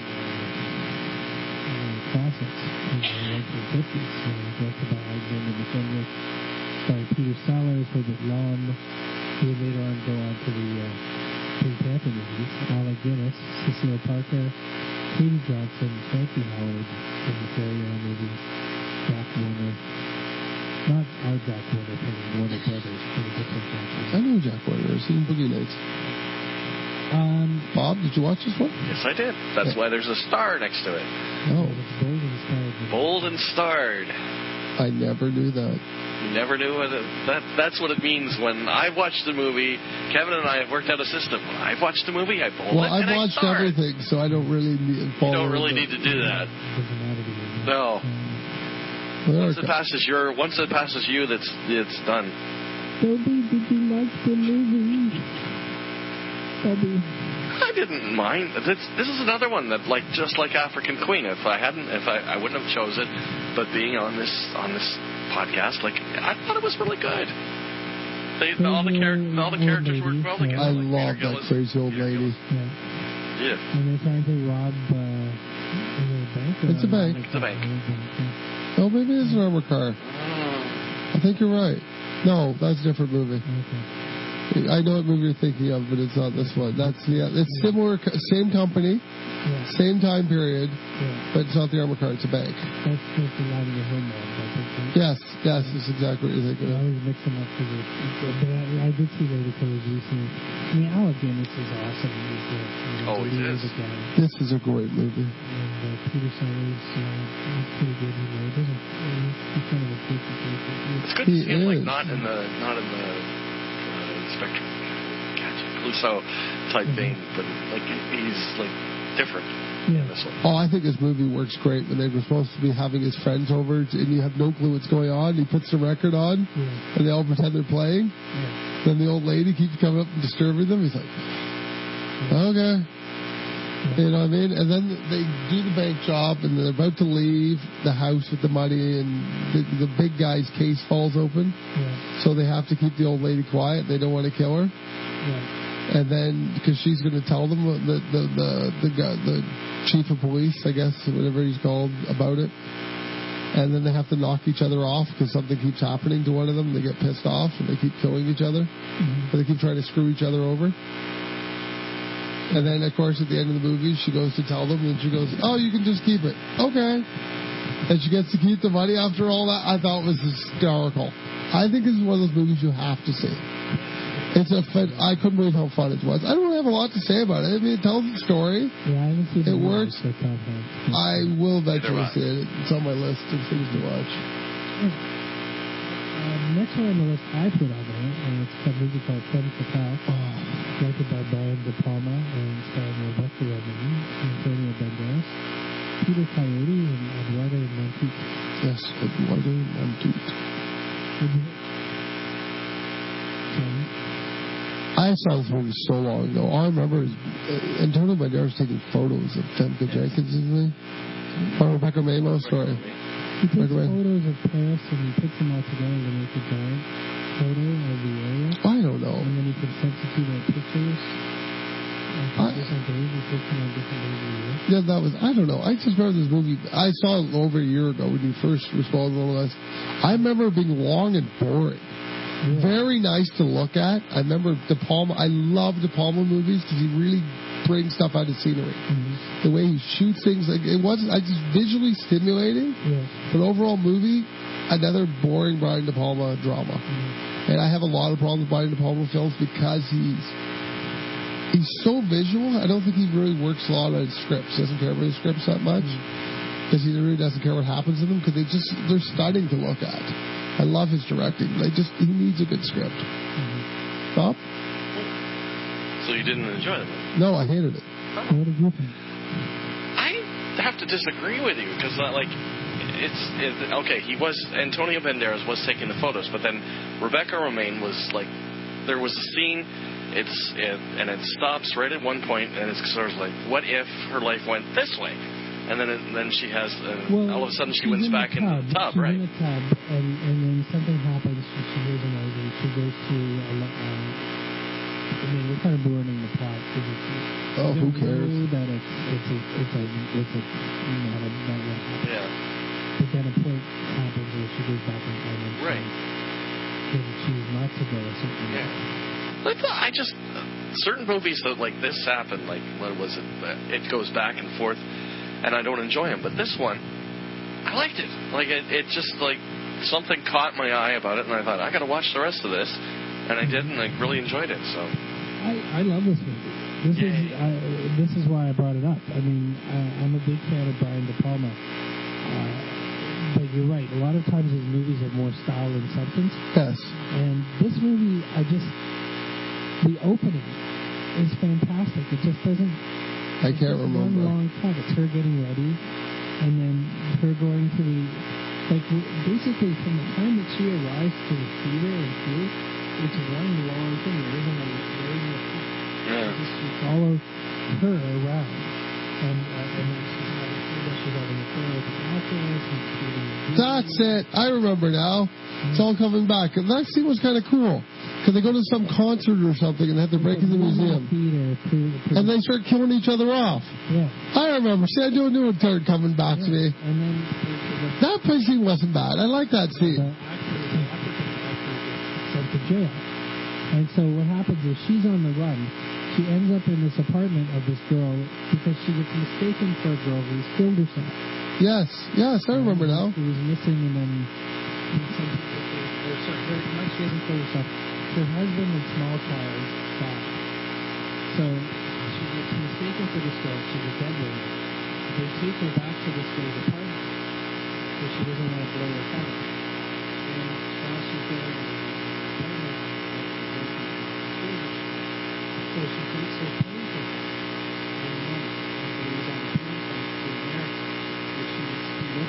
classics in the 1950s. Directed by Alexander McKendrick. Starring Peter Sellers, Herbert Lom, who would later on go on to the Pink Panther movies. Alec Guinness, Cecile Parker, Katie Johnson, Frankie Howard from the Carry On movie, Jack Warner. Not our Jack Warner from Warner Brothers, but a different Jack Warner. I know Jack Warner. I've seen Boogie Nights. Bob, did you watch this one? Yes, I did. That's why there's a star next to it. Oh. It's Bold and starred. I never knew that. You never knew what that's what it means when I watched the movie. Kevin and I have worked out a system. When I've watched the movie, I bold Well, it I've and watched I starred. everything, so I don't really follow. You don't really need to do that. No. Once it passes you, it's done. Toby, did you like the movie? Toby. I didn't mind. This is another one that, just like African Queen. I wouldn't have chose it, but being on this podcast, I thought it was really good. All the characters worked well together. I love that crazy old lady. Yeah. And they're trying to rob a bank. It's a bank. It's a bank. Oh, maybe it's an armored car. I think you're right. No, that's a different movie. Okay. I know what movie you're thinking of, but it's not this one. It's similar, same company, same time period, but it's not the armored car. It's a bank. That's the line of the home run, I think. Yes, that's exactly what you're thinking I of. always mix them up because I did see Lady Killers recently. I mean, Alec Guinness is awesome. He's the guy. This is a great movie. And Peter Sellers, he's pretty good. He's kind of a freaky character. It's could see him like not in the Inspector Clouseau type vein, but like he's like different. Yeah. In this one. Oh, I think this movie works great when they were supposed to be having his friends over and you have no clue what's going on. He puts the record on and they all pretend they're playing. Yeah. Then the old lady keeps coming up and disturbing them. He's like, okay. You know what I mean? And then they do the bank job and they're about to leave the house with the money and the big guy's case falls open. Yeah. So they have to keep the old lady quiet. They don't want to kill her. Yeah. And then, because she's going to tell them, the chief of police, I guess, whatever he's called, about it. And then they have to knock each other off because something keeps happening to one of them. They get pissed off and they keep killing each other. Mm-hmm. But they keep trying to screw each other over. And then, of course, at the end of the movie, she goes to tell them, and she goes, oh, you can just keep it. Okay. And she gets to keep the money after all that. I thought it was hysterical. I think this is one of those movies you have to see. I couldn't believe how fun it was. I don't really have a lot to say about it. I mean, it tells the story. Yeah, I haven't seen it. It works. I will eventually see it. It's on my list of things to watch. Next one on the list I put on there, and it's a movie called Femme Fatale, directed by Brian De Palma and starring Rebecca Romijn, Antonio Banderas, Peter Coyote, and Eduardo Montiel. Yes, Eduardo Montiel. I saw this movie so long ago. All I remember is Antonio Banderas taking photos of Femke Jenkins, isn't he? Or Rebecca Romijn, sorry. He takes photos of Paris and he puts them all together to make a giant photo of the area. I don't know. And then he can substitute our pictures. Different days, he puts them on different days of the year. Yeah, that was, I don't know. I just remember this movie. I saw it over a year ago when you first responded to this. I remember it being long and boring. Yeah. Very nice to look at. I remember De Palma. I love De Palma movies because he really brings stuff out of scenery. Mm-hmm. The way he shoots things, like it wasn't. I just visually stimulating. Yeah. But overall movie, another boring Brian De Palma drama. Mm-hmm. And I have a lot of problems with Brian De Palma films because he's so visual. I don't think he really works a lot on his scripts. He doesn't care about his scripts that much because he really doesn't care what happens in them because they're stunning to look at. I love his directing. He needs a good script. Mm-hmm. Stop. So you didn't enjoy it? No, I hated it. What did you think? I have to disagree with you because, okay. Antonio Banderas was taking the photos, but then Rebecca Romijn was like, there was a scene. It stops right at one point, and it's sort of like, what if her life went this way? And then she has, all of a sudden she wins back in the tub, right? She's in a tub, and then something happens. She hears a noise, and she goes to. I mean, we're kind of ruining the plot. Who cares? Know that it's a not what happened. Yeah. But then a point happens where she goes back in time and doesn't choose not to go a certain way. I just certain movies that like this happen, like what was it? It goes back and forth. And I don't enjoy them. But this one, I liked it. Like, it just, like, something caught my eye about it, and I thought, I got to watch the rest of this. And I did, and I really enjoyed it, so. I love this movie. This is why I brought it up. I mean, I'm a big fan of Brian De Palma. But you're right. A lot of times his movies have more style than substance. Yes. And this movie, the opening is fantastic. It just doesn't... I can't remember. One long cut. It's her getting ready, and then her going to the, like, basically from the time that she arrives to the theater and through, it's one long thing. There isn't a cut. Yeah. You follow her around, and then she's having a affair with the actress, and she's That's it. I remember now. It's all coming back. And that scene was kind of cool. Because they go to some concert or something and have to break into the museum. And they start killing each other off. Yeah. I remember. See, I knew a turd coming back to me. And then that scene wasn't bad. I like that scene. The actor sent to jail. And so what happens is she's on the run. She ends up in this apartment of this girl because she gets mistaken for a girl who's killed herself. Yes, I remember now. She was missing, and then she hasn't killed herself. Her husband and small child died. So she gets mistaken for this girl. She's a dead woman. They take her back to this girl's apartment because she doesn't want to blow her cover. And while she's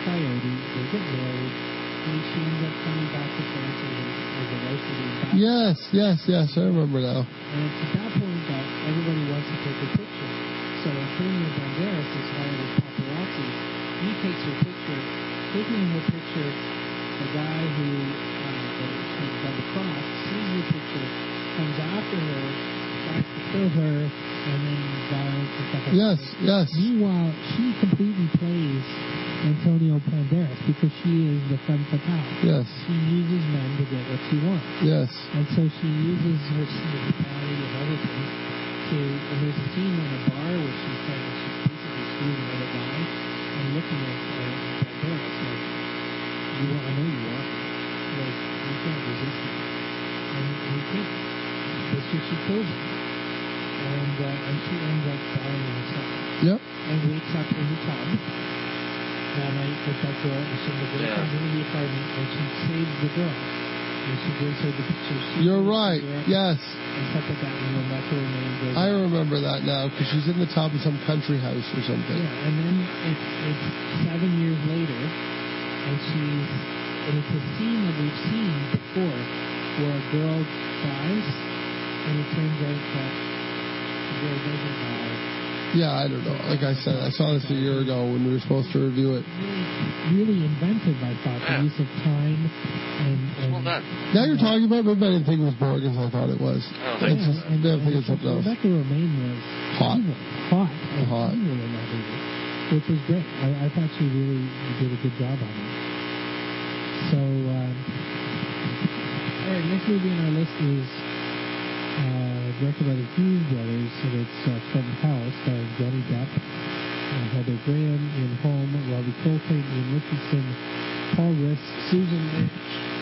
Coyote. They get married. And she ends up coming back to France as a wife of the ambassador. Yes, I remember now. And it's at that point that everybody wants to take a picture. So Antonio Banderas is hired as paparazzi. He takes her picture. Taking her picture, the guy who got the cross sees the picture, comes after her, tries to kill her, and then violence and stuff like that. Yes. Meanwhile, she completely plays Antonio Banderas because she is the femme fatale. Yes. She uses men to get what she wants. Yes. And so she uses her body and other things to, and there's a scene in a bar where she's basically screwing another guy and looking at Banderas like, I know you want me. Like, you can't resist me. And he can't. It's just she kills him. And she ends up dying herself. Yep. And wakes up in the tub that night with that girl. And the girl comes into the apartment and she saves the girl. And she gives her the picture. You're right. Yes. And stuff like that. And then that's her name goes. I remember that now because she's in the top of some country house or something. Yeah. And then it's 7 years later. And it's a scene that we've seen before where a girl dies and it turns out that the girl doesn't die. Yeah, I don't know. Like I said, I saw this a year ago when we were supposed to review it. Really inventive, I thought, the use of time and well done. Now you're talking about it, but I didn't think it was boring as I thought it was. I don't think so. I think it's something else. Rebecca Romaine was Hot. evil, hot evil in that movie, which was great. I thought she really did a good job on it. So, all right, next movie on our list is directed by the Hughes brothers, and it's From Hell, starring Johnny Depp, Heather Graham, Ian Holm, Robbie Coltrane, Ian Richardson, Paul Risk, Susan Lynch,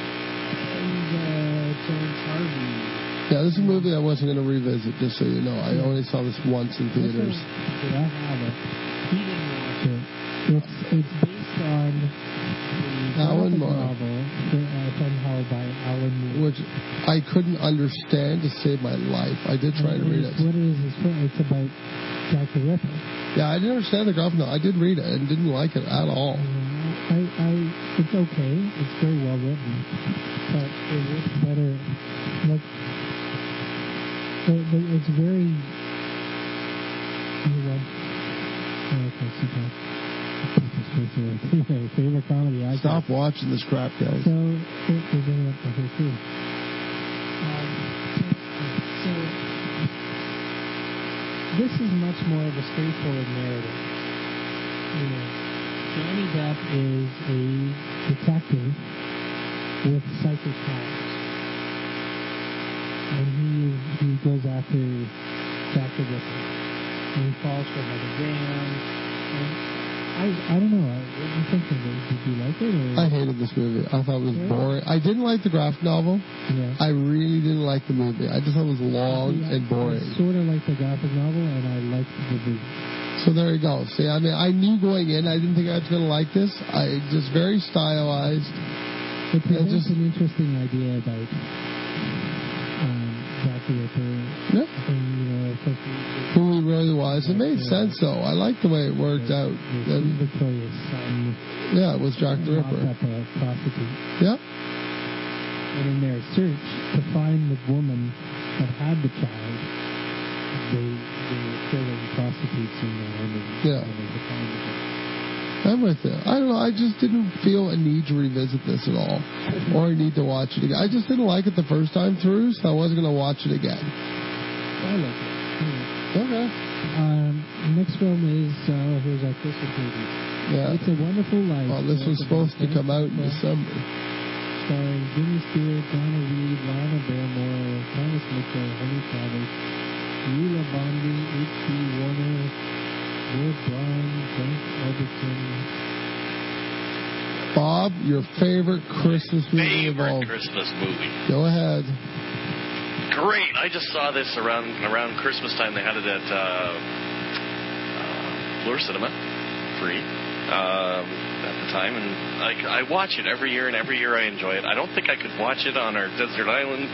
and Terrence Harvey. Yeah, this is a movie I wasn't going to revisit, just so you know. I only saw this once in theaters. Did I have it? He didn't watch it. It's based on the Alan Moore novel, Somehow by Alan Moore. Which I couldn't understand to save my life. I did try to read it. What is this? It's about Jack the Ripper. Yeah, I didn't understand the graphic novel. I did read it and didn't like it at all. It's okay. It's very well written, but it works better. Like, it's very. Favorite comedy. Stop watching this crap, guys. So there's any up here too. So this is much more of a straightforward narrative. You know, Johnny Depp is a detective with psychic powers, and he goes after Jack the Ripper, and he falls for Heather Graham. And I don't know. What do you think of it? Did you like it? Or? I hated this movie. I thought it was boring. I didn't like the graphic novel. Yeah. I really didn't like the movie. I just thought it was long and boring. I sort of liked the graphic novel, and I liked the movie. So there you go. See, I mean, I knew going in, I didn't think I was going to like this. I just very stylized. It presents an interesting idea about Jack the Ripper. Yeah. And, you know, who he really was. It made sense, though. I liked the way it worked out. Queen Victoria's son. Yeah, it was Jack the Ripper. Up a prostitute. Yep. And in their search to find the woman that had the child, they were killing prostitutes in there. Yeah. I'm with you. I don't know. I just didn't feel a need to revisit this at all, or a need to watch it again. I just didn't like it the first time through, so I wasn't going to watch it again. I like it. Okay. Next film is here's our Christmas movie. Yeah. It's a Wonderful Life. Well, this was supposed to come out in December. Starring Jimmy Stewart, Donna Reed, Lana Barrymore, Thomas Mitchell, Henry Cavill, Eula Bondi, H.B. Warner, Will Braun, Frank Albertson. Bob, your favorite Christmas movie of all. Favorite Christmas movie. Go ahead. Great. I just saw this around Christmas time. They had it at Bloor Cinema, free, at the time. And I watch it every year, and every year I enjoy it. I don't think I could watch it on our desert island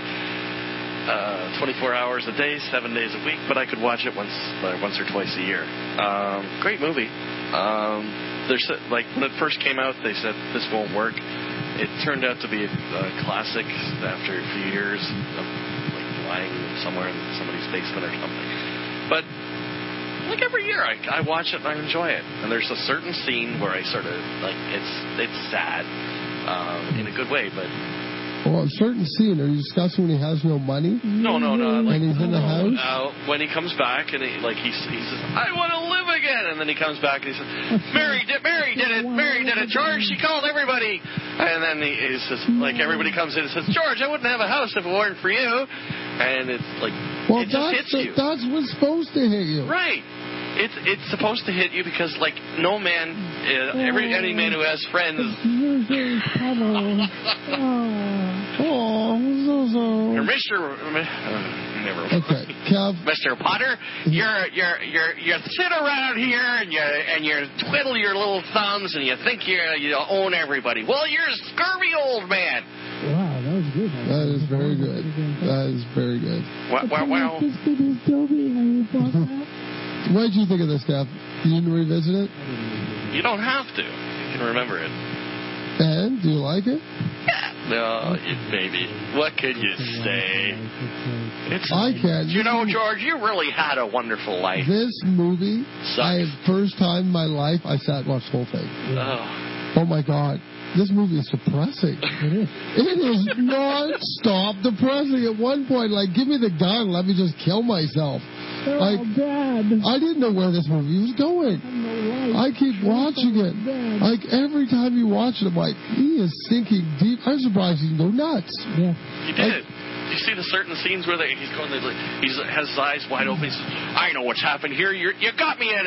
24 hours a day, 7 days a week, but I could watch it once or twice a year. Great movie. there's like when it first came out, they said this won't work. It turned out to be a classic after a few years of like lying somewhere in somebody's basement or something. But like every year, I watch it and I enjoy it. And there's a certain scene where I sort of like it's sad in a good way, but. Well, a certain scene. Are you discussing when he has no money? No. Like, and he's in the house? When he comes back and he says, I want to live again. And then he comes back and he says, Mary did it. George, she called everybody. And then he says, like, everybody comes in and says, George, I wouldn't have a house if it weren't for you. And it's like, well, it just hits you. That's what's supposed to hit you. Right. It's supposed to hit you because, like, no man, any man who has friends. Mr. Never mind. Okay, Kev. Mr. Potter, you sit around here and you twiddle your little thumbs and you think you own everybody. Well, you're a scurvy old man. Wow, that was good. That is very good. That is very good. Wow. What did you think of this, Kev? You didn't revisit it? You don't have to. You can remember it. And? Do you like it? No, maybe. What could you say? I can't. You know, George, you really had a wonderful life. This movie, Sucks. first time in my life, I sat and watched the whole thing. Oh my God. This movie is depressing. It is non-stop depressing. At one point, like, give me the gun, let me just kill myself. Like, I didn't know where this movie was going. I keep watching it. Like, every time you watch it, I'm like, he is sinking deep. I'm surprised he can go nuts. Yeah. He did. You see the certain scenes where he's going, he has his eyes wide open. He says, I know what's happened here. You got me in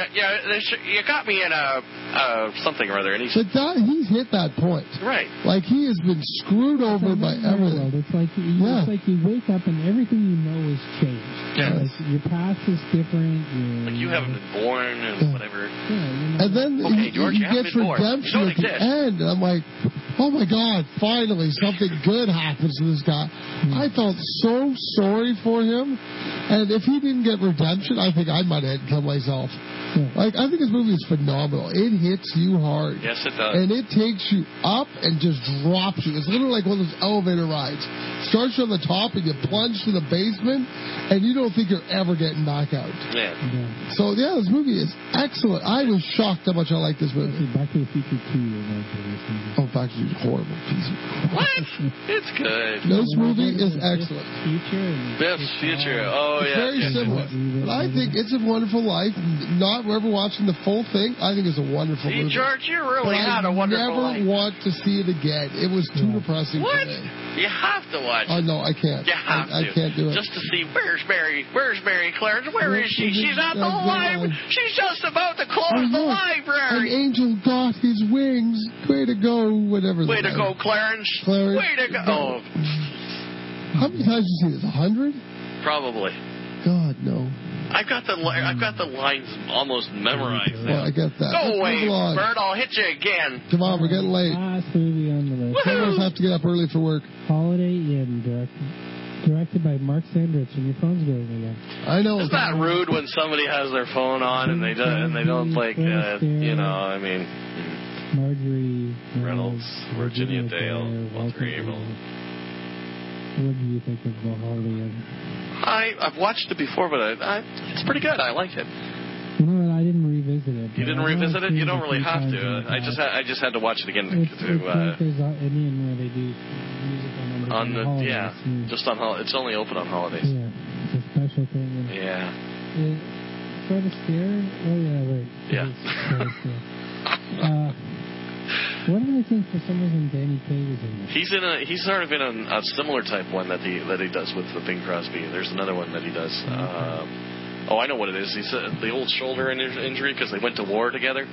a something or other. And he's hit that point. Right. Like, he has been screwed over by everything. It's like you wake up and everything you know is changed. Yeah. Like, your past is different. Like, you haven't been born and whatever. Yeah, and then George, he gets redemption at the end. And I'm like, oh my God, finally something good happens to this guy. I felt so sorry for him. And if he didn't get redemption, I think I might have killed myself. Like, I think this movie is phenomenal. It hits you hard. Yes, it does. And it takes you up and just drops you. It's literally like one of those elevator rides. Starts you on the top and you plunge to the basement, and you don't think you're ever getting back out. Yeah. So, yeah, this movie is excellent. I was shocked how much I like this movie. Back to the Future 2. Oh, Back to the Future, horrible piece of crap. What? It's good. This movie is excellent. Biff's Future. Oh, it's yeah. very similar. But I think It's a Wonderful Life. Not ever watching the full thing. I think it's a wonderful movie. George, you really had a wonderful life. I never want to see it again. It was too depressing for me. You have to watch it. Oh, no, I can't. You have to. I can't do it. Just to see, where's Mary Clarence? Where is she? She's at the library. She's just about to close the library. An angel got his wings. Way to go, whatever. Way to go, Clarence. Way to go. Oh. How many times did you see this? 100? Probably. God, no. I've got the lines almost memorized. Well, I get that. Go away, Bert. I'll hit you again. Come on, we're getting late. Last movie on the list. Some of us have to get up early for work. Holiday Inn, directed by Mark Sandrich, and your phone's going again. I know. Isn't that rude when somebody has their phone on and they don't like, I mean. Marjorie Reynolds, Virginia Dale, Walter Abel. What do you think of the Holiday Inn? I've watched it before, but it's pretty good. I like it. You know what? I didn't revisit it. You didn't revisit it? You don't really have to. I just had to watch it again. It's like there's an Inn where they do musical numbers on the holidays. Just on holidays. It's only open on holidays. Yeah, it's a special thing. Yeah. Fred Astaire? Oh, yeah, right. Yeah. What do I think for some reason Danny Kaye is in this? He's sort of in a similar type one that he does with the Bing Crosby. There's another one that he does. I know what it is. He's the old shoulder injury because they went to war together.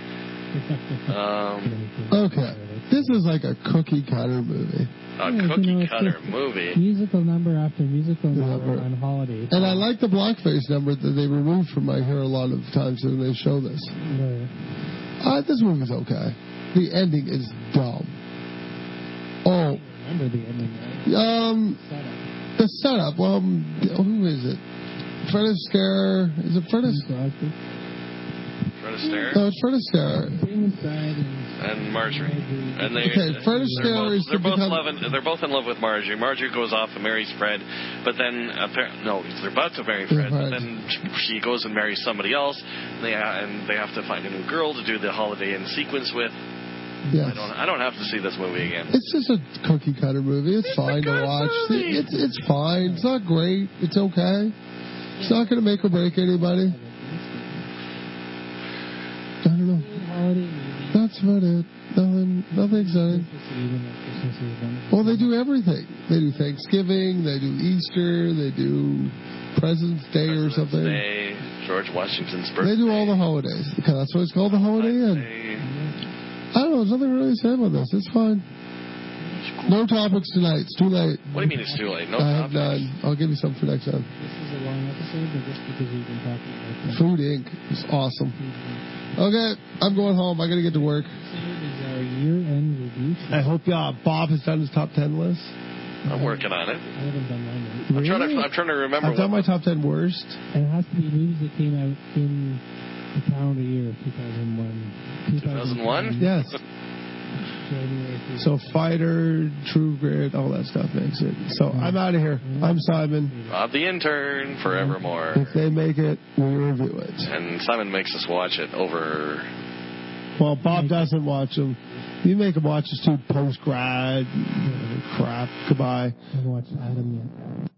Okay, this is like a cookie cutter movie. Cookie cutter movie. Musical number after musical number on holiday. And I like the blackface number that they removed from my hair a lot of times when they show this. This movie's okay. The ending is dumb. Oh. Remember the ending, right? The setup. Who is it? Fred Astaire. Is it Fred Astaire? Fred Astaire. No, it's Fred Astaire. Famous side And Marjorie. And Fred Astaire is they're both in love with Marjorie. Marjorie goes off and marries Fred, but then they're about to marry Fred, but then she goes and marries somebody else. And they have to find a new girl to do the Holiday Inn sequence with. Yes. I don't have to see this movie again. It's just a cookie cutter movie. It's fine to watch. It's fine. It's not great. It's okay. It's not going to make or break anybody. I don't know. That's about it. Nothing exciting. Well, they do everything. They do Thanksgiving. They do Easter. They do President's Day or something. Day, George Washington's birthday. They do all the holidays. That's what it's called, the Holiday Inn. I don't know. There's nothing really to say about this. It's fine. No topics tonight. It's too late. What do you mean it's too late? No I have topics? none. I'll give you some for next time. This is a long episode, but just because we've been talking about Food Inc. is awesome. Okay, I'm going home. I got to get to work. This is our year-end review. I hope Bob has done his top 10 list. I'm working on it. I haven't done mine yet. Really? I'm trying to remember. I've done my top 10 worst. And it has to be movies that came out in the calendar year of 2001. 2001? Yes. January. So Fighter, True Grit, all that stuff makes it. So I'm out of here. I'm Simon. Bob the Intern, forevermore. If they make it, we review it. And Simon makes us watch it over. Well, Bob doesn't watch them. You make him watch us too post-grad. Crap. Goodbye. I haven't watched Adam yet.